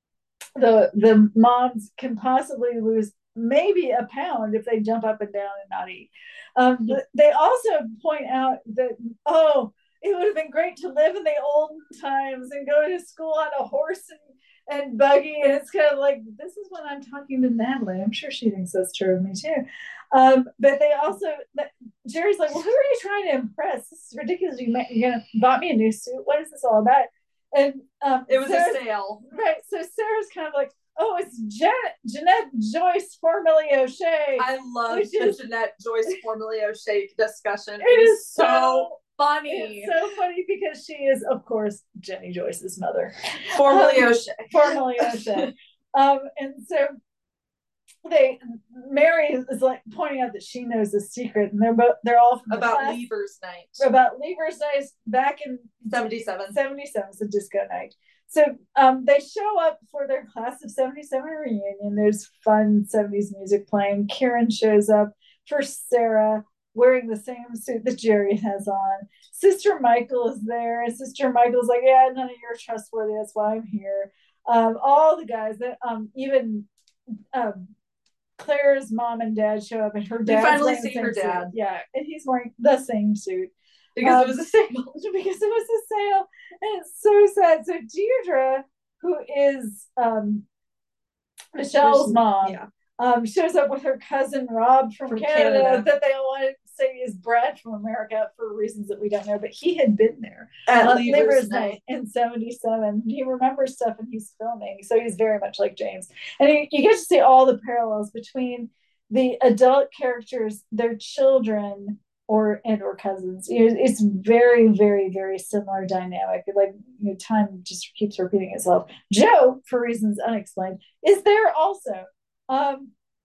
the the moms can possibly lose maybe a pound if they jump up and down and not eat. Um, they also point out that, oh, it would have been great to live in the old times and go to school on a horse and and buggy, and it's kind of like, this is when I'm talking to Natalie. I'm sure she thinks that's true of me too. Um, but they also, Jerry's like, well, who are you trying to impress? This is ridiculous. You you're gonna bought me a new suit. What is this all about? And um, it was Sarah's, a sale, right? So Sarah's kind of like, oh, it's Janet, Jeanette Joyce, formerly O'Shea. I love the is, Jeanette Joyce, formerly O'Shea discussion. It, it is so. so funny. It's so funny because she is, of course, Jenny Joyce's mother. Formerly um, O'Shea. Formerly O'Shea. um, and so they, Mary is like pointing out that she knows the secret, and they're both, they're all from about class, Leavers Night. About Leavers Night back in seventy-seven. seventy-seven, it's a disco night. So um, they show up for their class of seventy-seven reunion. There's fun seventies music playing. Kieran shows up for Sarah, wearing the same suit that Jerry has on. Sister Michael is there. Sister Michael's like, yeah, none of you are trustworthy. That's why I'm here. Um, all the guys that um, even um, Claire's mom and dad show up, and her dad finally see her dad. Suit. Yeah, and he's wearing the same suit because um, it was a sale. Because it was a sale, and it's so sad. So Deirdre, who is um, Michelle's mom. Yeah. Um, shows up with her cousin Rob from, from Canada, Canada that they all want to say is Brad from America for reasons that we don't know, but he had been there at uh, Leavers Night in seventy-seven. He remembers stuff and he's filming, so he's very much like James. And you, you get to see all the parallels between the adult characters, their children, or and or cousins. It's very, very, very similar dynamic. Like, you know, time just keeps repeating itself. Joe, for reasons unexplained, is there also. Um,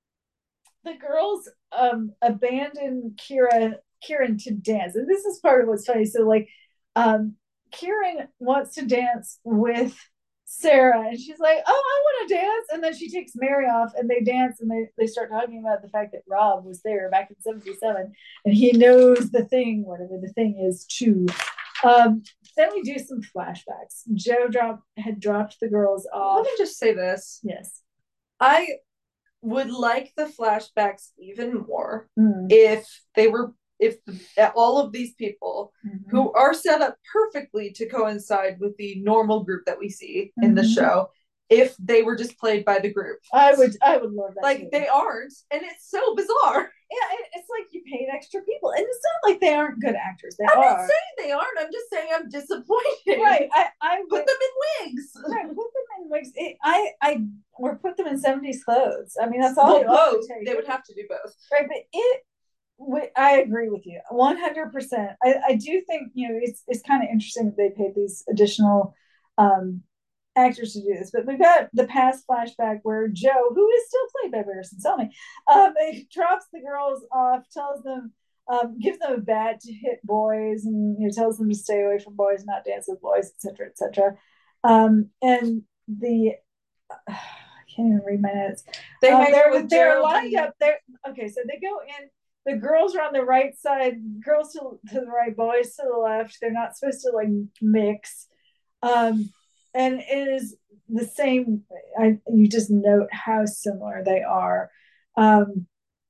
the girls um, abandon Kira, Kieran to dance. And this is part of what's funny. So, like, um, Kieran wants to dance with Sarah, and she's like, "Oh, I want to dance," and then she takes Mary off, and they dance, and they they start talking about the fact that Rob was there back in seventy-seven, and he knows the thing, whatever the thing is, too. Um, then we do some flashbacks. Joe dropped had dropped the girls off. Let me just say this. Yes. I would like the flashbacks even more Mm. if they were if the, all of these people Mhm. who are set up perfectly to coincide with the normal group that we see Mhm. in the show, if they were just played by the group. I would I would love that. Like too. they aren't, and it's so bizarre. Yeah, it- it's like you paid extra people, and it's not like they aren't good actors. They I'm are. not saying they aren't. I'm just saying I'm disappointed. Right. I, I Put would, them in wigs. right, put them in wigs. It, I I or put them in seventies clothes. I mean, that's all Well, they ought to both. take. They would have to do both. Right, but it. wi- I agree with you one hundred percent. I, I do think, you know, it's it's kind of interesting that they paid these additional um, actors to do this. But we've got the past flashback where Joe, who is still played by Barristan Selmy, um, he drops the girls off, tells them, um, gives them a bat to hit boys, and, you know, tells them to stay away from boys, not dance with boys, et cetera, et cetera. Um, and the uh, I can't even read my notes. They um, hang they're out with they're lined Geraldine. up. They're okay. So they go in. The girls are on the right side, girls to, to the right, boys to the left. They're not supposed to like mix. Um, and it is the same. I, you just note how similar they are. Um,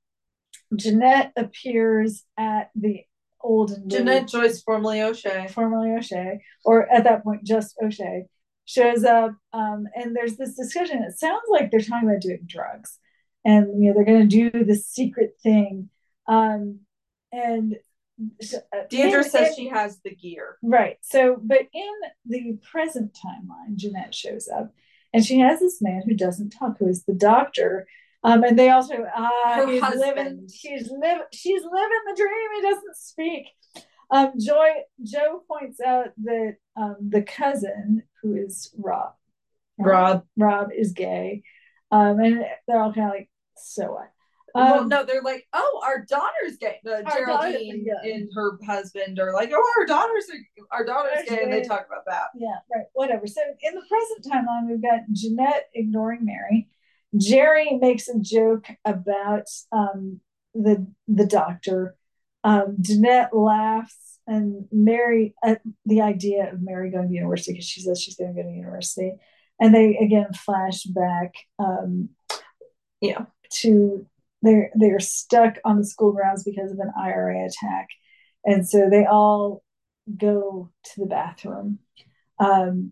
Jeanette appears at the old and new, Jeanette Joyce, formerly O'Shea. formerly O'Shea, or at that point just O'Shea, shows up, um, and there's this discussion. It sounds like they're talking about doing drugs, and, you know, they're going to do this secret thing. Um, and Deidre in, says in, she has the gear. Right. So, but in the present timeline, Jeanette shows up, and she has this man who doesn't talk, who is the doctor. Um, and they also ah, Her he's husband. living, she's live, she's living the dream. He doesn't speak. Um, Joy Joe points out that um, the cousin, who is Rob, Rob, Rob is gay, um, and they're all kind of like, so what? Um, well, Um, no, they're like, oh, our daughter's gay. Uh, Our daughter- Geraldine yeah. and her husband are like, oh, our daughter's our daughter's Daughter's gay, and they gay. talk about that. Yeah, right. Whatever. So in the present timeline, we've got Jeanette ignoring Mary. Jerry makes a joke about um, the the doctor. Um, Jeanette laughs, and Mary at the idea of Mary going to university, because she says she's going to go to university. And they again flash back, um, Yeah. to they're they're stuck on the school grounds because of an I R A attack, and so they all go to the bathroom. Um,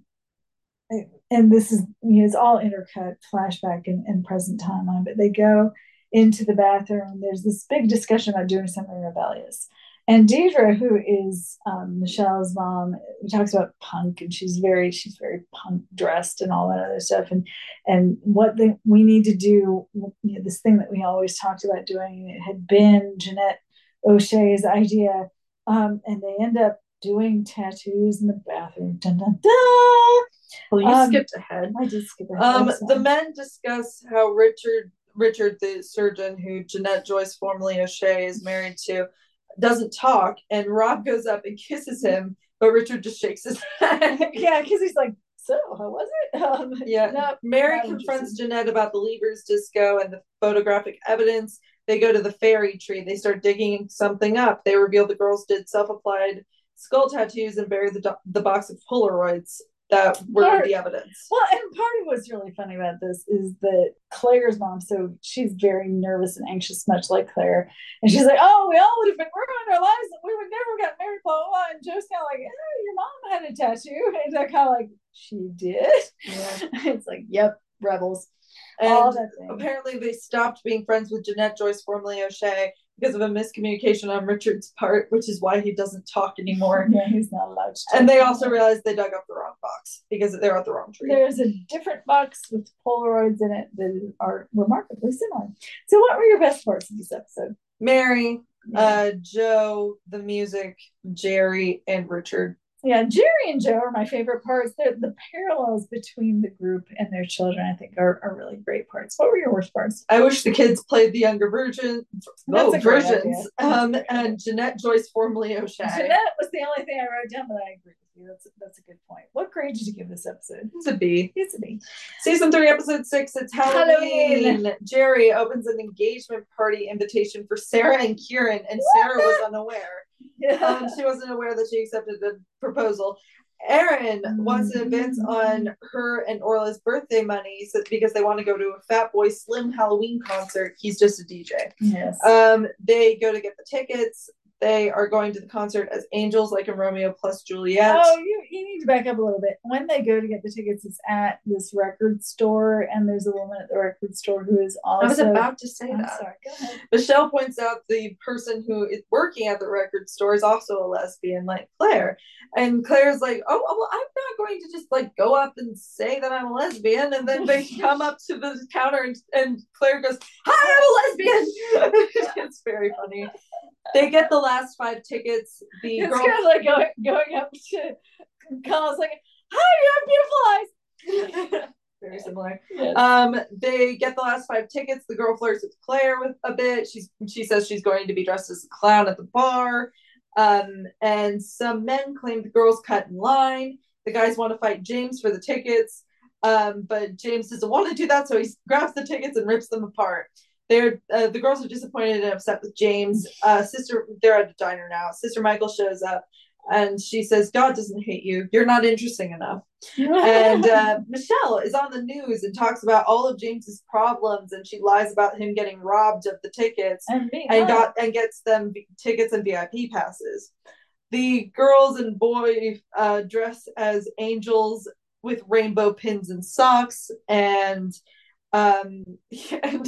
and this is, you know, it's all intercut flashback and, and present timeline, but they go into the bathroom. There's this big discussion about doing something rebellious. And Deidre, who is um, Michelle's mom, talks about punk, and she's very she's very punk dressed and all that other stuff. And and what the, we need to do, you know, this thing that we always talked about doing, it had been Jeanette O'Shea's idea, um, and they end up doing tattoos in the bathroom. Dun, dun, dun. Well, you Um, skipped ahead. I did skip ahead. Um, I'm sorry. the men discuss how Richard, Richard, the surgeon who Jeanette Joyce, formerly O'Shea, is married to, doesn't talk, and Rob goes up and kisses him, but Richard just shakes his head. Yeah, because he's like, so how was it? Um, Yeah. no, Mary not confronts interested. Jeanette about the Leavers disco and the photographic evidence. They go to the fairy tree. They start digging something up. They reveal the girls did self-applied skull tattoos and bury the, do- the box of Polaroids that were Part- the evidence. Well, and part of what's really funny about this is that Claire's mom, so she's very nervous and anxious, much like Claire. And she's like, oh, we all would have been ruined our lives. We would never got married, blah, blah, blah. And Joe's kind of like, eh, your mom had a tattoo. And they're kind of like, she did? Yeah. It's like, yep, rebels. And all that thing. apparently they stopped being friends with Jeanette Joyce, formerly O'Shea, because of a miscommunication on Richard's part, which is why he doesn't talk anymore. Yeah, he's not allowed to talk. And they also realized they dug up the wrong box because they're at the wrong tree. There's a different box with Polaroids in it that are remarkably similar. So what were your best parts of this episode? Mary, Yeah. uh, Joe, the music, Jerry, and Richard. Yeah, Jerry and Joe are my favorite parts. They're, the parallels between the group and their children, I think, are, are really great parts. What were your worst parts? I wish the kids played the younger version, no, That's a great versions. idea. Um, and Jeanette Joyce, formerly O'Shea. Jeanette was the only thing I wrote down, but I agree with you. That's that's a good point. What grade did you give this episode? It's a B. It's a B. Season three, episode six. It's Halloween. Halloween. Jerry opens an engagement party invitation for Sarah and Kieran, and what? Sarah was unaware. Yeah. Um, she wasn't aware that she accepted the proposal. Erin mm-hmm. wants an advance on her and Orla's birthday money so, because they want to go to a Fat Boy Slim Halloween concert. He's just a D J. Yes. Um, they go to get the tickets. They are going to the concert as angels, like in Romeo plus Juliet. Oh, you, you need to back up a little bit. When they go to get the tickets, it's at this record store, and there's a woman at the record store who is also... I was about to say I'm that. Sorry, go ahead. Michelle points out the person who is working at the record store is also a lesbian, like Claire. And Claire's like, oh, well, I'm not going to just, like, go up and say that I'm a lesbian. And then they come up to the counter, and, and Claire goes, hi, I'm a lesbian! It's very funny. They get the last five tickets. The it's girl kind of like going, going up to Kyle's like, hi, you have beautiful eyes. Very similar. Yes. Um, they get the last five tickets. The girl flirts with Claire with a bit. She's she says she's going to be dressed as a clown at the bar. Um, and some men claim the girls cut in line. The guys want to fight James for the tickets. Um, but James doesn't want to do that, so he grabs the tickets and rips them apart. They're uh, the girls are disappointed and upset with James. Uh, sister, they're at a diner now. Sister Michael shows up, and she says, "God doesn't hate you. You're not interesting enough." And uh, Michelle is on the news and talks about all of James's problems, and she lies about him getting robbed of the tickets and, me, and got and gets them tickets and V I P passes. The girls and boy uh, dress as angels with rainbow pins and socks, and. Um, and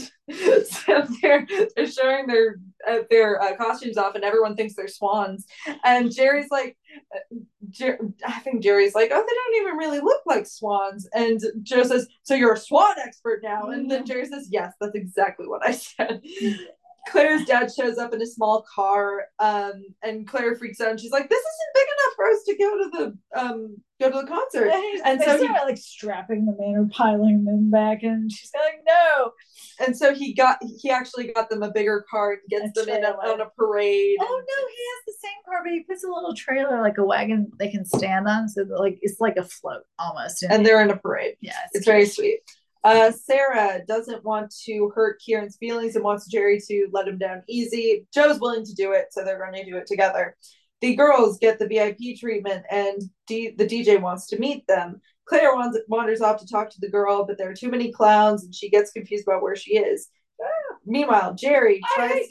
so they're, they're showing their uh, their uh, costumes off, and everyone thinks they're swans. And Jerry's like, uh, Jer- I think Jerry's like, oh, they don't even really look like swans. And Joe says, so you're a swan expert now? And then Jerry says, yes, that's exactly what I said. Claire's dad shows up in a small car, um, and Claire freaks out, and she's like, "This isn't big enough for us to go to the um go to the concert." And, and they so start he, like strapping them in or piling them back, and she's like, "No." And so he got he actually got them a bigger car and gets a them trailer. in a, on a parade. Oh no, he has the same car, but he puts a little trailer, like a wagon they can stand on, so that, like it's like a float almost. And they're in a parade. Yeah, it's, it's very sweet. Uh, Sarah doesn't want to hurt Kieran's feelings and wants Jerry to let him down easy. Joe's willing to do it, so they're going to do it together. The girls get the V I P treatment, and D- the D J wants to meet them. Claire wants- wanders off to talk to the girl, but there are too many clowns, and she gets confused about where she is. Ah. Meanwhile, Jerry tries... I hate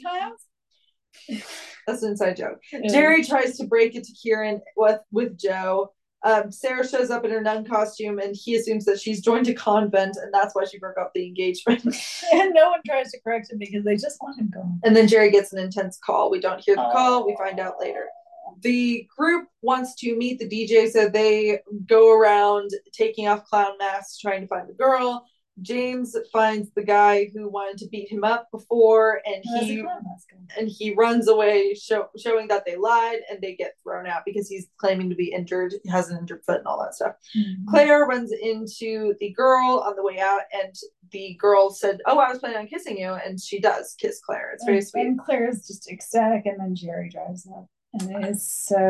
clowns. That's an inside joke. Yeah. Jerry tries to break it to Kieran with, with Joe. Um, Sarah shows up in her nun costume, and he assumes that she's joined a convent, and that's why she broke up the engagement. And no one tries to correct him because they just want him gone. And then Jerry gets an intense call. We don't hear the oh. call. We find out later. The group wants to meet the D J, so they go around taking off clown masks, trying to find the girl. James finds the guy who wanted to beat him up before, and he and he runs away, show, showing that they lied, and they get thrown out because he's claiming to be injured. He has an injured foot and all that stuff. Mm-hmm. Claire runs into the girl on the way out, and the girl said, "Oh, I was planning on kissing you," and she does kiss Claire. It's very and, sweet. And Claire is just ecstatic, and then Jerry drives up. And it is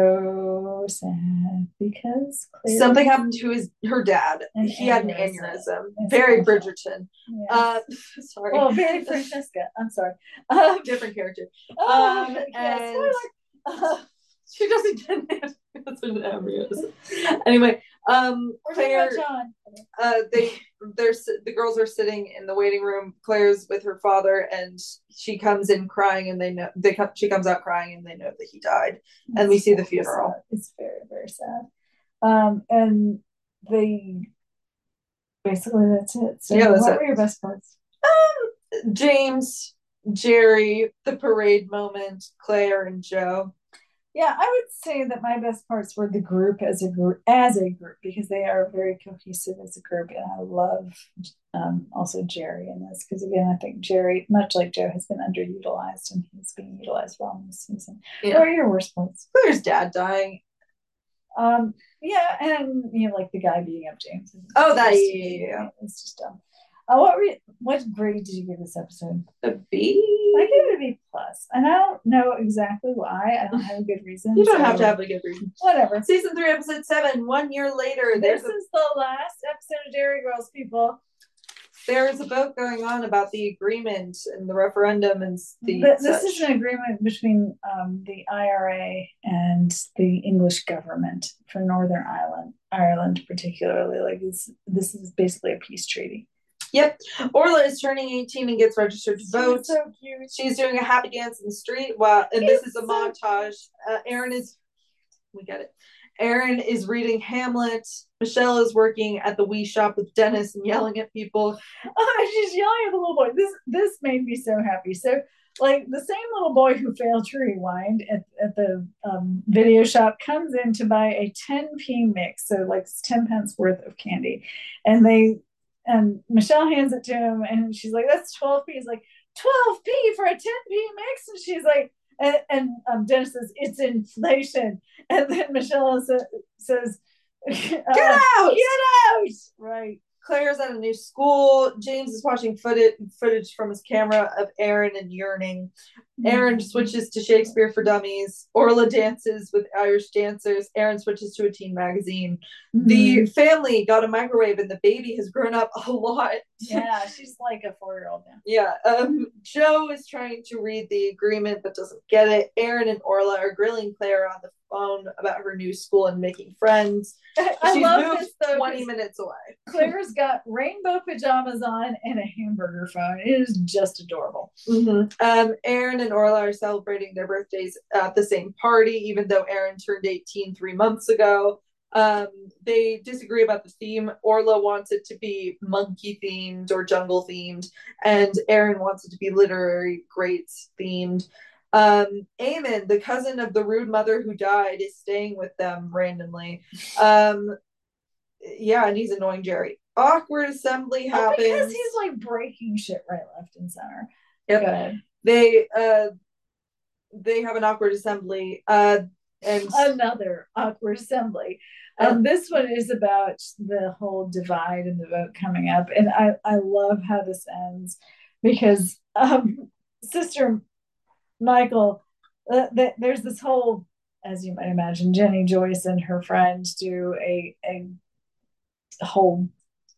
so sad because Claire something happened to his her dad. An he had an aneurysm. Very Bridgerton. Yes. Uh, sorry. Well, very Francesca. I'm sorry. Um, Different character. Oh, um, yes. and uh, she doesn't get that's an aneurysm. Anyway, um, Claire. John. Uh, they they're the girls are sitting in the waiting room. Claire's with her father, and she comes in crying, and they know they come. She comes out crying, and they know that he died. It's and we see the funeral. Sad. It's very very sad. Um, and they basically that's it. So yeah, that's what it. were your best parts? Um, James, Jerry, the parade moment, Claire, and Joe. Yeah, I would say that my best parts were the group as a group, as a group, because they are very cohesive as a group, and I love um, also Jerry in this because again, I think Jerry, much like Joe, has been underutilized, and he's being utilized well in this season. Yeah. What are your worst parts? Claire's dad dying. Um, yeah, and you know, like the guy beating up James. Oh, that yeah, yeah, it's just dumb. Uh, what were you, what grade did you give this episode? A B. I gave it a B Plus, and I don't know exactly why. I don't have a good reason. You don't so have to have a good reason. Whatever. Season three, episode seven. One year later, This there's a, is the last episode of Dairy Girls, people. There is a vote going on about the agreement and the referendum and the. But this is an agreement between um, the I R A and the English government for Northern Ireland, Ireland particularly. Like this, this is basically a peace treaty. Yep. Orla is turning eighteen and gets registered to vote. She's so cute. She's doing a happy dance in the street while, and It's this is a so montage. Uh, Erin is, we get it. Erin is reading Hamlet. Michelle is working at the Wee Shop with Dennis and yelling at people. Oh, she's yelling at the little boy. This this made me so happy. So, like the same little boy who failed to rewind at, at the um, video shop comes in to buy a ten p mix, so like ten pence worth of candy, and they and Michelle hands it to him, and she's like, "That's twelve p." He's like, twelve p for a ten p mix, and she's like. And, and um, Dennis says, "It's inflation." And then Michelle sa- says, uh, Get out! Get out! Right. Claire's at a new school. James is watching footage, footage from his camera of Erin and yearning. Erin switches to Shakespeare for Dummies. Orla dances with Irish dancers. Erin switches to a teen magazine. Mm-hmm. The family got a microwave and the baby has grown up a lot. Yeah, she's like a four-year-old now. Yeah. Um, Joe is trying to read the agreement but doesn't get it. Erin and Orla are grilling Claire on the phone about her new school and making friends. I She's love moved this though, twenty minutes away. Claire's got rainbow pajamas on and a hamburger phone. It is just adorable. Mm-hmm. Um, Erin and Orla are celebrating their birthdays at the same party, even though Erin turned eighteen three months ago. Um, they disagree about the theme. Orla wants it to be monkey themed or jungle themed, and Erin wants it to be literary greats themed. Um, Eamon, the cousin of the rude mother who died, is staying with them randomly. Um, yeah, and he's annoying Jerry. Awkward assembly happens. Oh, because he's like breaking shit right, left, and center. Yep. Good. They uh they have an awkward assembly. Uh and another awkward assembly. Um, this one is about the whole divide and the vote coming up. And I, I love how this ends because um Sister Michael, uh, th- there's this whole, as you might imagine, Jenny Joyce and her friends do a a whole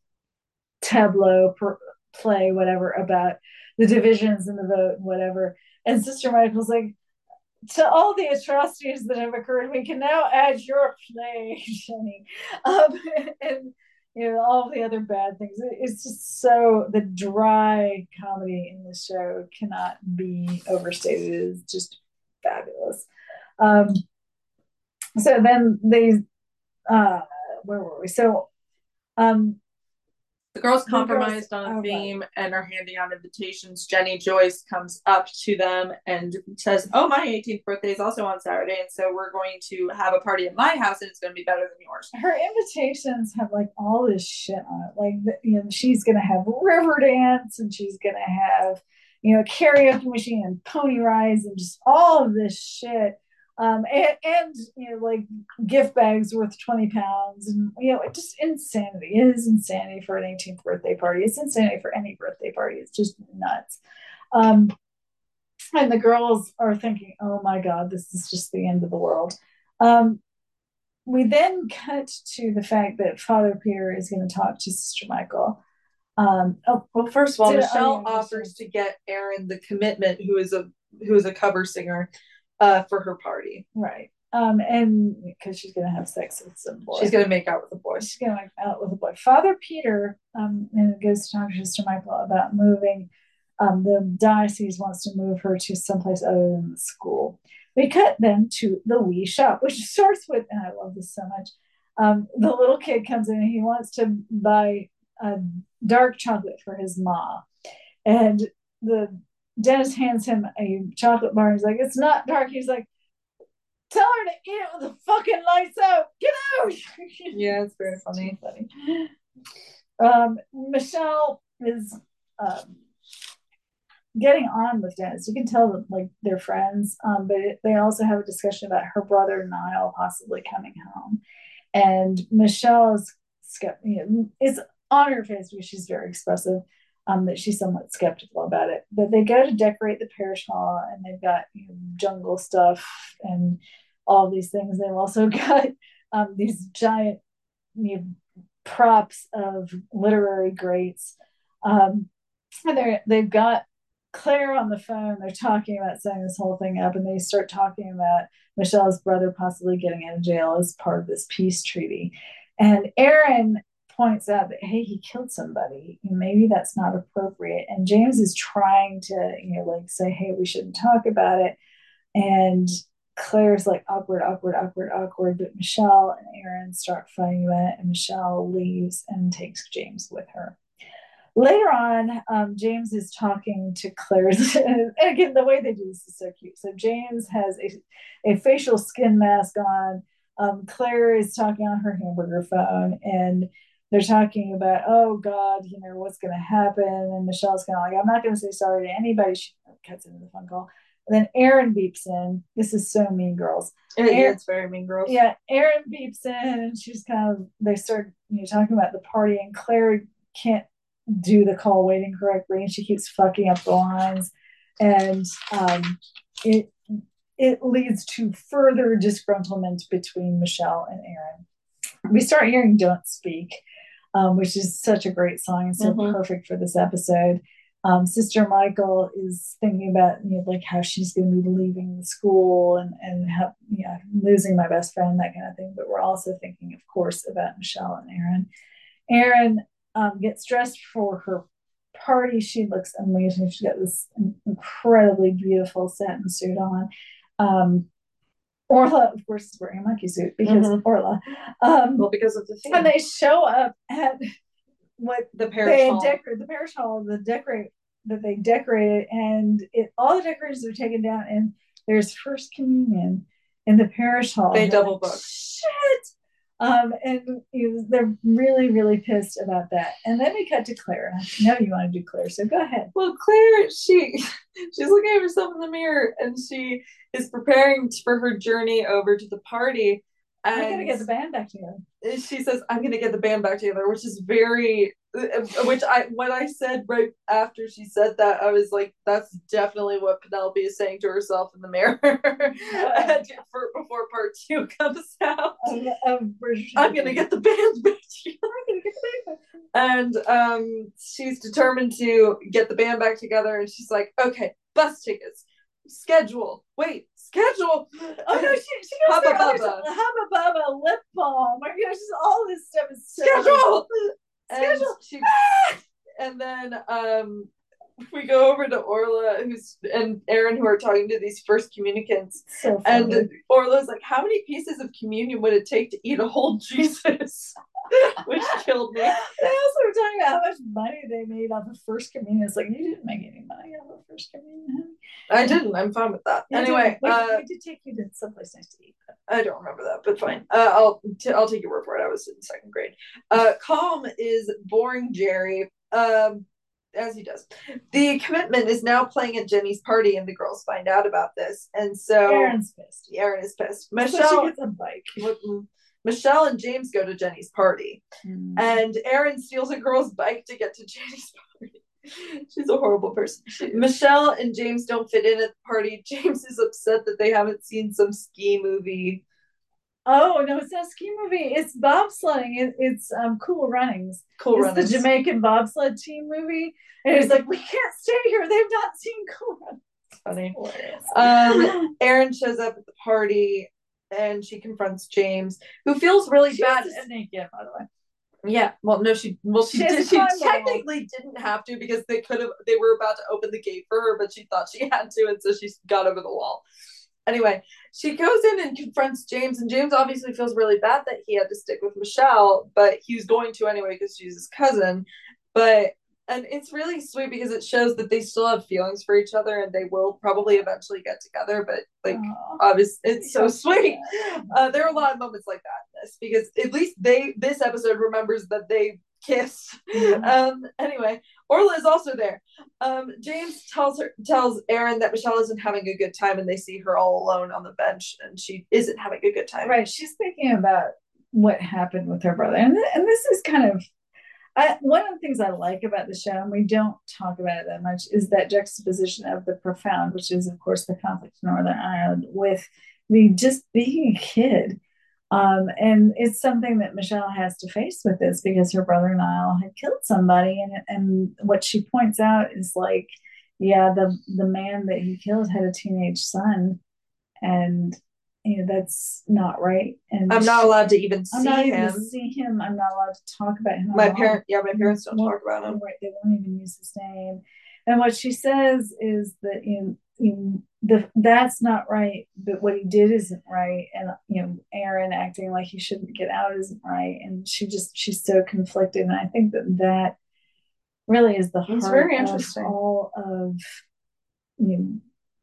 tableau per, play, whatever, about the divisions in the vote and whatever. And Sister Michael's like, to all the atrocities that have occurred, we can now add your play, Jenny. Um, and you know, all the other bad things. It's just so, the dry comedy in this show cannot be overstated. It is just fabulous. Um, so then they, uh, where were we? So, um, the girls compromised the girls, on a theme right. and are handing out invitations. Jenny Joyce comes up to them and says, "Oh, my eighteenth birthday is also on Saturday, and so we're going to have a party at my house, and it's going to be better than yours." Her invitations have like all this shit on it. Like, you know, she's going to have river dance, and she's going to have, you know, karaoke machine and pony rides, and just all of this shit. Um, and, and, you know, like gift bags worth twenty pounds, and, you know, it just insanity. It is insanity for an eighteenth birthday party. It's insanity for any birthday party. It's just nuts. Um, and the girls are thinking, oh my God, this is just the end of the world. Um, we then cut to the fact that Father Peter is going to talk to Sister Michael. Um, oh, well, first of all, Michelle offers to get Erin the commitment, who is a, who is a cover singer. Uh, for her party, right? Um, and because she's gonna have sex with some boy, she's gonna make out with a boy. She's gonna make out with a boy. Father Peter, um, and goes to talk to Sister Michael about moving. Um, the diocese wants to move her to someplace other than the school. We cut then to the Wee Shop, which starts with, and I love this so much. Um, the little kid comes in and he wants to buy a dark chocolate for his ma, and the Dennis hands him a chocolate bar. He's like, "It's not dark." He's like, "Tell her to eat it with the fucking lights out. Get out!" Yeah, it's very funny. funny. Um, Michelle is um, getting on with Dennis. You can tell that like they're friends, um, but it, they also have a discussion about her brother Niall possibly coming home, and Michelle is, you know, is on her face because she's very expressive. um, that she's somewhat skeptical about it. But they go to decorate the parish hall, and they've got, you know, jungle stuff and all these things. They've also got um, these giant, you know, props of literary greats. Um, and they're, they've got Claire on the phone. They're talking about setting this whole thing up, and they start talking about Michelle's brother possibly getting out of jail as part of this peace treaty. And Aaron points out that, hey, he killed somebody. Maybe that's not appropriate. And James is trying to, you know, like say, hey, we shouldn't talk about it. And Claire's like, awkward, awkward, awkward, awkward. But Michelle and Aaron start fighting about it, and Michelle leaves and takes James with her. Later on, um, James is talking to Claire's, and again, the way they do this is so cute. So James has a, a facial skin mask on. Um, Claire is talking on her hamburger phone, and they're talking about, oh God, you know, what's going to happen? And Michelle's kind of like, I'm not going to say sorry to anybody. She cuts into the phone call. And then Aaron beeps in. This is so Mean Girls. It, Aaron, it's very Mean Girls. Yeah, Aaron beeps in, and she's kind of, they start, you know, talking about the party, and Claire can't do the call waiting correctly, and she keeps fucking up the lines, and um, it it leads to further disgruntlement between Michelle and Aaron. We start hearing "Don't Speak," um, which is such a great song and so mm-hmm. perfect for this episode. Um, Sister Michael is thinking about, you know, like how she's going to be leaving the school and and how, you know, losing my best friend, that kind of thing. But we're also thinking, of course, about Michelle and Aaron. Aaron Um, gets dressed for her party. She looks amazing. She's got this incredibly beautiful satin suit on. Um, Orla, of course, is wearing a monkey suit because mm-hmm. Orla. Um, well, because of the theme. And they show up at what the parish hall. Decor- the parish hall, the decorate that they decorated, and it all the decorations are taken down, and there's First Communion in the parish hall. They double booked. Shit. Um, and you know, they're really, really pissed about that. And then we cut to Claire. And I know you want to do Claire, so go ahead. Well, Claire, she she's looking at herself in the mirror, and she is preparing for her journey over to the party. And I'm gonna get the band back together. She says, "I'm gonna get the band back together," which is very, which I when I said right after she said that, I was like, "That's definitely what Penelope is saying to herself in the mirror uh, for, before part two comes out." Um, um, I'm gonna get the band back together. I'm gonna get the band back. And um, she's determined to get the band back together, and she's like, "Okay, bus tickets, schedule, wait." Schedule. Oh no, she she goes Hubba Bubba. Hubba Bubba, lip balm. My gosh, all this stuff is so schedule. Schedule. And, she, and then um, we go over to Orla, who's and Aaron, who are talking to these first communicants. So and Orla's like, "How many pieces of communion would it take to eat a whole Jesus?" Which killed me. They also were talking about how much money they made off of First Communion. It's like, you didn't make any money off of First Communion. I didn't. I'm fine with that. You anyway, we, uh, we did take you to someplace nice to eat. I don't remember that, but fine. Uh, I'll t- I'll take your word for it. I was in second grade. Uh, Calm is boring Jerry, um, as he does. The commitment is now playing at Jenny's party, and the girls find out about this, and so Aaron's pissed. Aaron is pissed. Michelle so she gets a bike. Michelle and James go to Jenny's party, mm. and Aaron steals a girl's bike to get to Jenny's party. She's a horrible person. Michelle and James don't fit in at the party. James is upset that they haven't seen some ski movie. Oh no, it's not a ski movie. It's bobsledding. It, it's um, Cool Runnings. Cool it's Runnings. The Jamaican bobsled team movie. And he's like, we can't stay here. They've not seen Cool Runnings. Funny. Um, Aaron shows up at the party, and she confronts James, who feels really she bad. She has to sneak in, by the way. Yeah, well, no, she well she, she did. She technically ball. didn't have to because they could have. They were about to open the gate for her, but she thought she had to, and so she got over the wall. Anyway, she goes in and confronts James, and James obviously feels really bad that he had to stick with Michelle, but he was going to anyway because she's his cousin. But and it's really sweet because it shows that they still have feelings for each other, and they will probably eventually get together. But like, obviously, it's so sweet. Uh, there are a lot of moments like that in this because at least they this episode remembers that they kissed. Mm-hmm. Um, anyway, Orla is also there. Um, James tells her tells Aaron that Michelle isn't having a good time, and they see her all alone on the bench, and she isn't having a good time. Right, she's thinking about what happened with her brother, and th- and this is kind of. I, one of the things I like about the show, and we don't talk about it that much, is that juxtaposition of the profound, which is, of course, the conflict in Northern Ireland, with the just being a kid. Um, and it's something that Michelle has to face with this because her brother Niall had killed somebody, and and what she points out is like, yeah, the the man that he killed had a teenage son, and you know that's not right. And I'm not she, allowed to even see I'm not him. Even to see him. I'm not allowed to talk about him. My parent, yeah, my parents don't well, talk about him. Right, they won't even use his name. And what she says is that you know, you know, the that's not right, but what he did isn't right, and you know, Aaron acting like he shouldn't get out isn't right, and she just she's so conflicted, and I think that that really is the heart very of interesting. all of you know,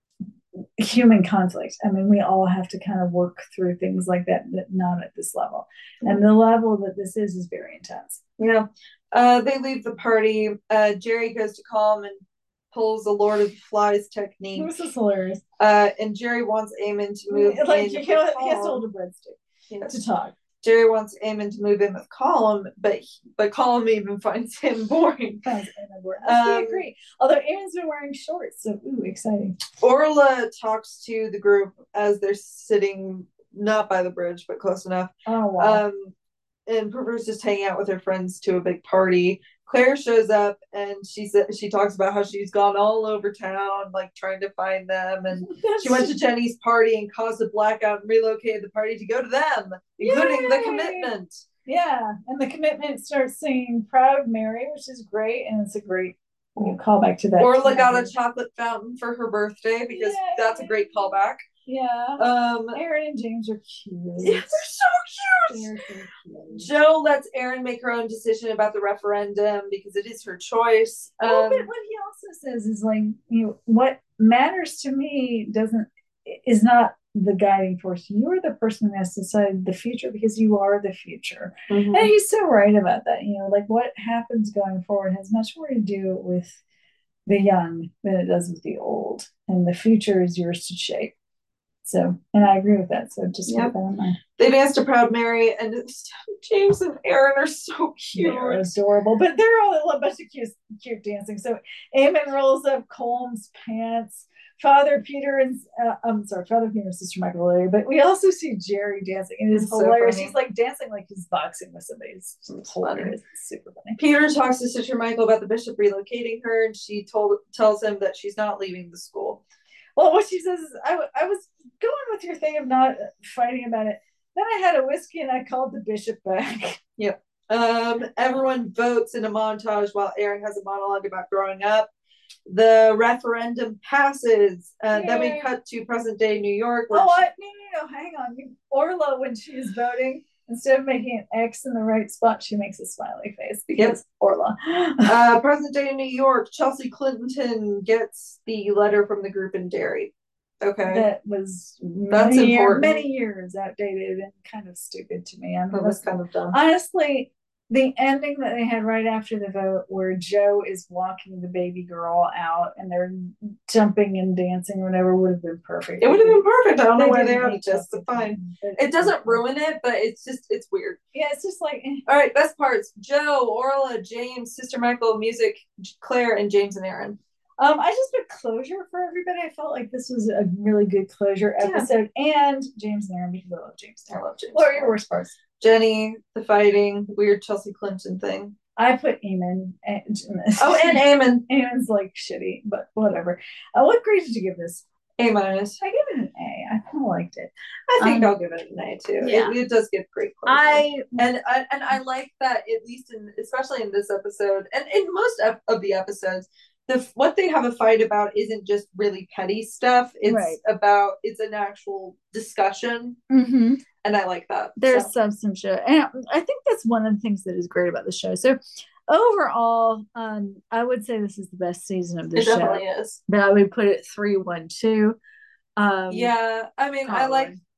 human conflict. I mean, we all have to kind of work through things like that, but not at this level. Mm-hmm. And the level that this is is very intense. Yeah. Uh, they leave the party. Uh, Jerry goes to calm and pulls a Lord of the Flies technique. This is hilarious. Uh, and Jerry wants Eamon to move like in. He has to hold a breadstick yes. to talk. Jerry wants Eamon to move in with Colm, but but Colm even finds him boring. Finds Eamon boring. Um, we agree. Although Eamon's been wearing shorts, so ooh, exciting. Orla talks to the group as they're sitting not by the bridge, but close enough. Oh wow. Um, and River's just hanging out with her friends to a big party. Claire shows up and she said she talks about how she's gone all over town, like trying to find them. And she went to Jenny's party and caused a blackout and relocated the party to go to them, including Yay! The commitment. Yeah, and the commitment starts singing "Proud Mary," which is great, and it's a great you know, callback to that. Orla got a chocolate fountain for her birthday because Yay! That's a great callback. Yeah. Um, Aaron and James are cute. Yeah, they're so cute. They're so cute. Jo lets Erin make her own decision about the referendum because it is her choice. Um, well, but what he also says is like, you know, what matters to me doesn't is not the guiding force. You're the person who has to decide the future because you are the future. Mm-hmm. And he's so right about that. You know, like what happens going forward has much more to do with the young than it does with the old. And the future is yours to shape. So, and I agree with that. So just yep. keep that in mind. They danced to Proud Mary, and James and Erin are so cute. They're adorable, but they're all a bunch of cute, cute dancing. So Eamon rolls up Colm's pants. Father Peter and uh, I'm sorry, Father Peter and Sister Michael later, but we also see Jerry dancing. It is it's hilarious. So he's like dancing like he's boxing with somebody. It's, it's hilarious. It's super funny. Peter talks to Sister Michael about the bishop relocating her, and she told tells him that she's not leaving the school. Well, what she says is, I, I was going with your thing of not fighting about it. Then I had a whiskey and I called the bishop back. Yep. Um, everyone votes in a montage while Erin has a monologue about growing up. The referendum passes. Uh, then we cut to present day New York. Oh, what? No, no, no. Hang on. Orla, when she's voting, instead of making an X in the right spot, she makes a smiley face because yep. Orla. uh, present day in New York, Chelsea Clinton gets the letter from the group in Derry. Okay. That was That's many, important. Year, many years outdated and kind of stupid to me. I mean, that was kind of dumb. Honestly, the ending that they had right after the vote where Jo is walking the baby girl out and they're jumping and dancing or whatever would have been perfect. It would have been perfect. I don't know why they are just fine. It, it doesn't ruin it, but it's just it's weird. Yeah, it's just like eh. All right, best parts. Jo, Orla, James, Sister Michael, music, Claire, and James and Erin. Um, I just put closure for everybody. I felt like this was a really good closure episode. Yeah. And James and Erin, because I love James. I love James. What are your worst parts? Jenny, the fighting, weird Chelsea Clinton thing. I put Eamon. And, oh, and Eamon. Eamon's like shitty, but whatever. Uh, what grade did you give this? A minus. I give it an A. I kind of liked it. I think um, I'll give it an A too. Yeah. It, it does get great closure. I and I and I like that at least in especially in this episode and in most of, of the episodes. The what they have a fight about isn't just really petty stuff. It's right. about it's an actual discussion, mm-hmm. and I like that. There's so. substance to it, and I think that's one of the things that is great about the show. So overall, um, I would say this is the best season of the it show. It definitely is. But I would put it three, one, two. Um, yeah, I mean, probably. I like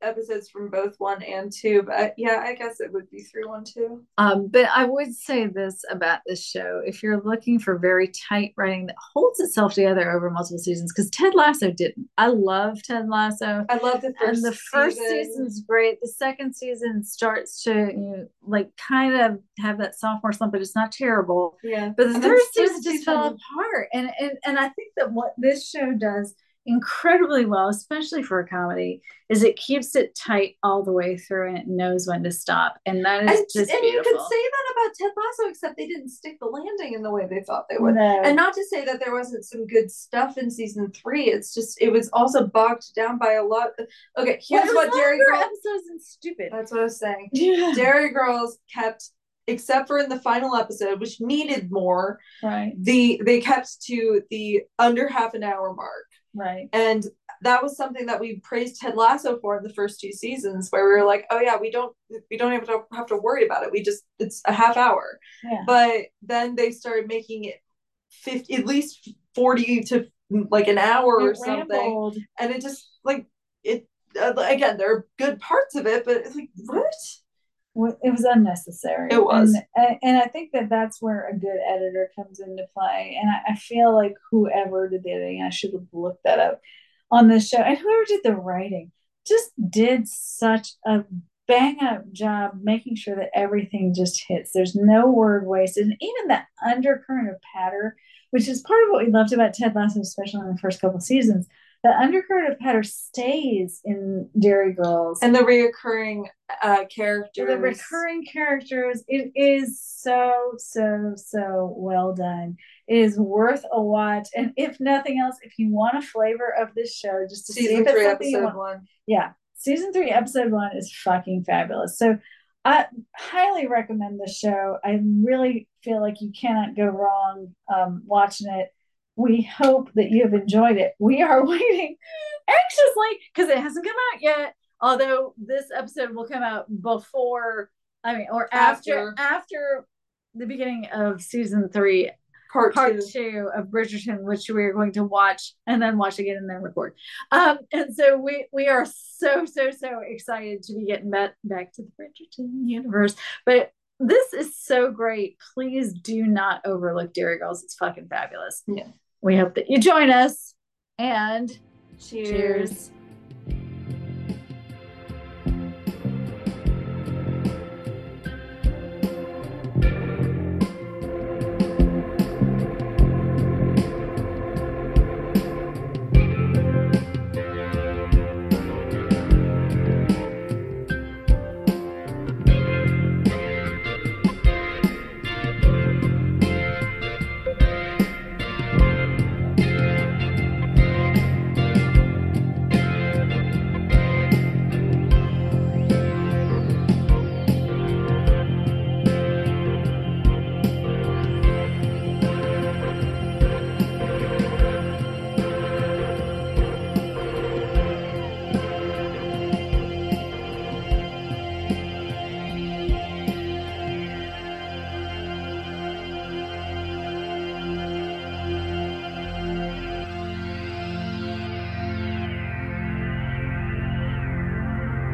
episodes from both one and two, but yeah, I guess it would be three, one, two. Um, but I would say this about this show: if you're looking for very tight writing that holds itself together over multiple seasons, because Ted Lasso didn't. I love Ted Lasso. I love the first. And the first season. season's great. The second season starts to, you know, like kind of have that sophomore slump, but it's not terrible. Yeah. But the And third then season third just season- fell apart, and and and I think that what this show does incredibly well, especially for a comedy, is it keeps it tight all the way through, and it knows when to stop, and that is And, just and you beautiful. could say that about Ted Lasso, except they didn't stick the landing in the way they thought they would. No. And not to say that there wasn't some good stuff in season three. It's just it was also bogged down by a lot. Of, okay, here's Well, what Dairy Girls. episodes and stupid. That's what I was saying. Yeah. Dairy Girls kept, except for in the final episode, which needed more. Right. The they kept to the under half an hour mark. Right. And that was something that we praised Ted Lasso for in the first two seasons, where we were like, oh yeah, we don't we don't have to have to worry about it. We just it's a half hour. Yeah. But then they started making it fifty, at least forty to like an hour It or something, rambled. and it just like it uh, again. There are good parts of it, but it's like what? Well, it was unnecessary. It was. And, and I think that that's where a good editor comes into play. And I, I feel like whoever did the editing, I should have looked that up on this show, and whoever did the writing just did such a bang up job making sure that everything just hits. There's no word wasted. And even that undercurrent of patter, which is part of what we loved about Ted Lasso, especially in the first couple of seasons, the undercurrent of patter stays in Dairy Girls. And the reoccurring uh, characters. The recurring characters, it is so, so, so well done. It is worth a watch. And if nothing else, if you want a flavor of this show, just to see Season if it's three, something you episode want. one. Yeah. Season three, episode one is fucking fabulous. So I highly recommend this show. I really feel like you cannot go wrong um, watching it. We hope that you have enjoyed it. We are waiting anxiously because it hasn't come out yet. Although this episode will come out before, I mean, or after after, after the beginning of season three, part, part two. two of Bridgerton, which we are going to watch and then watch again and then record. Um, and so we we are so so so excited to be getting back back to the Bridgerton universe. But this is so great. Please do not overlook Dairy Girls. It's fucking fabulous. Yeah. We hope that you join us, and cheers. cheers.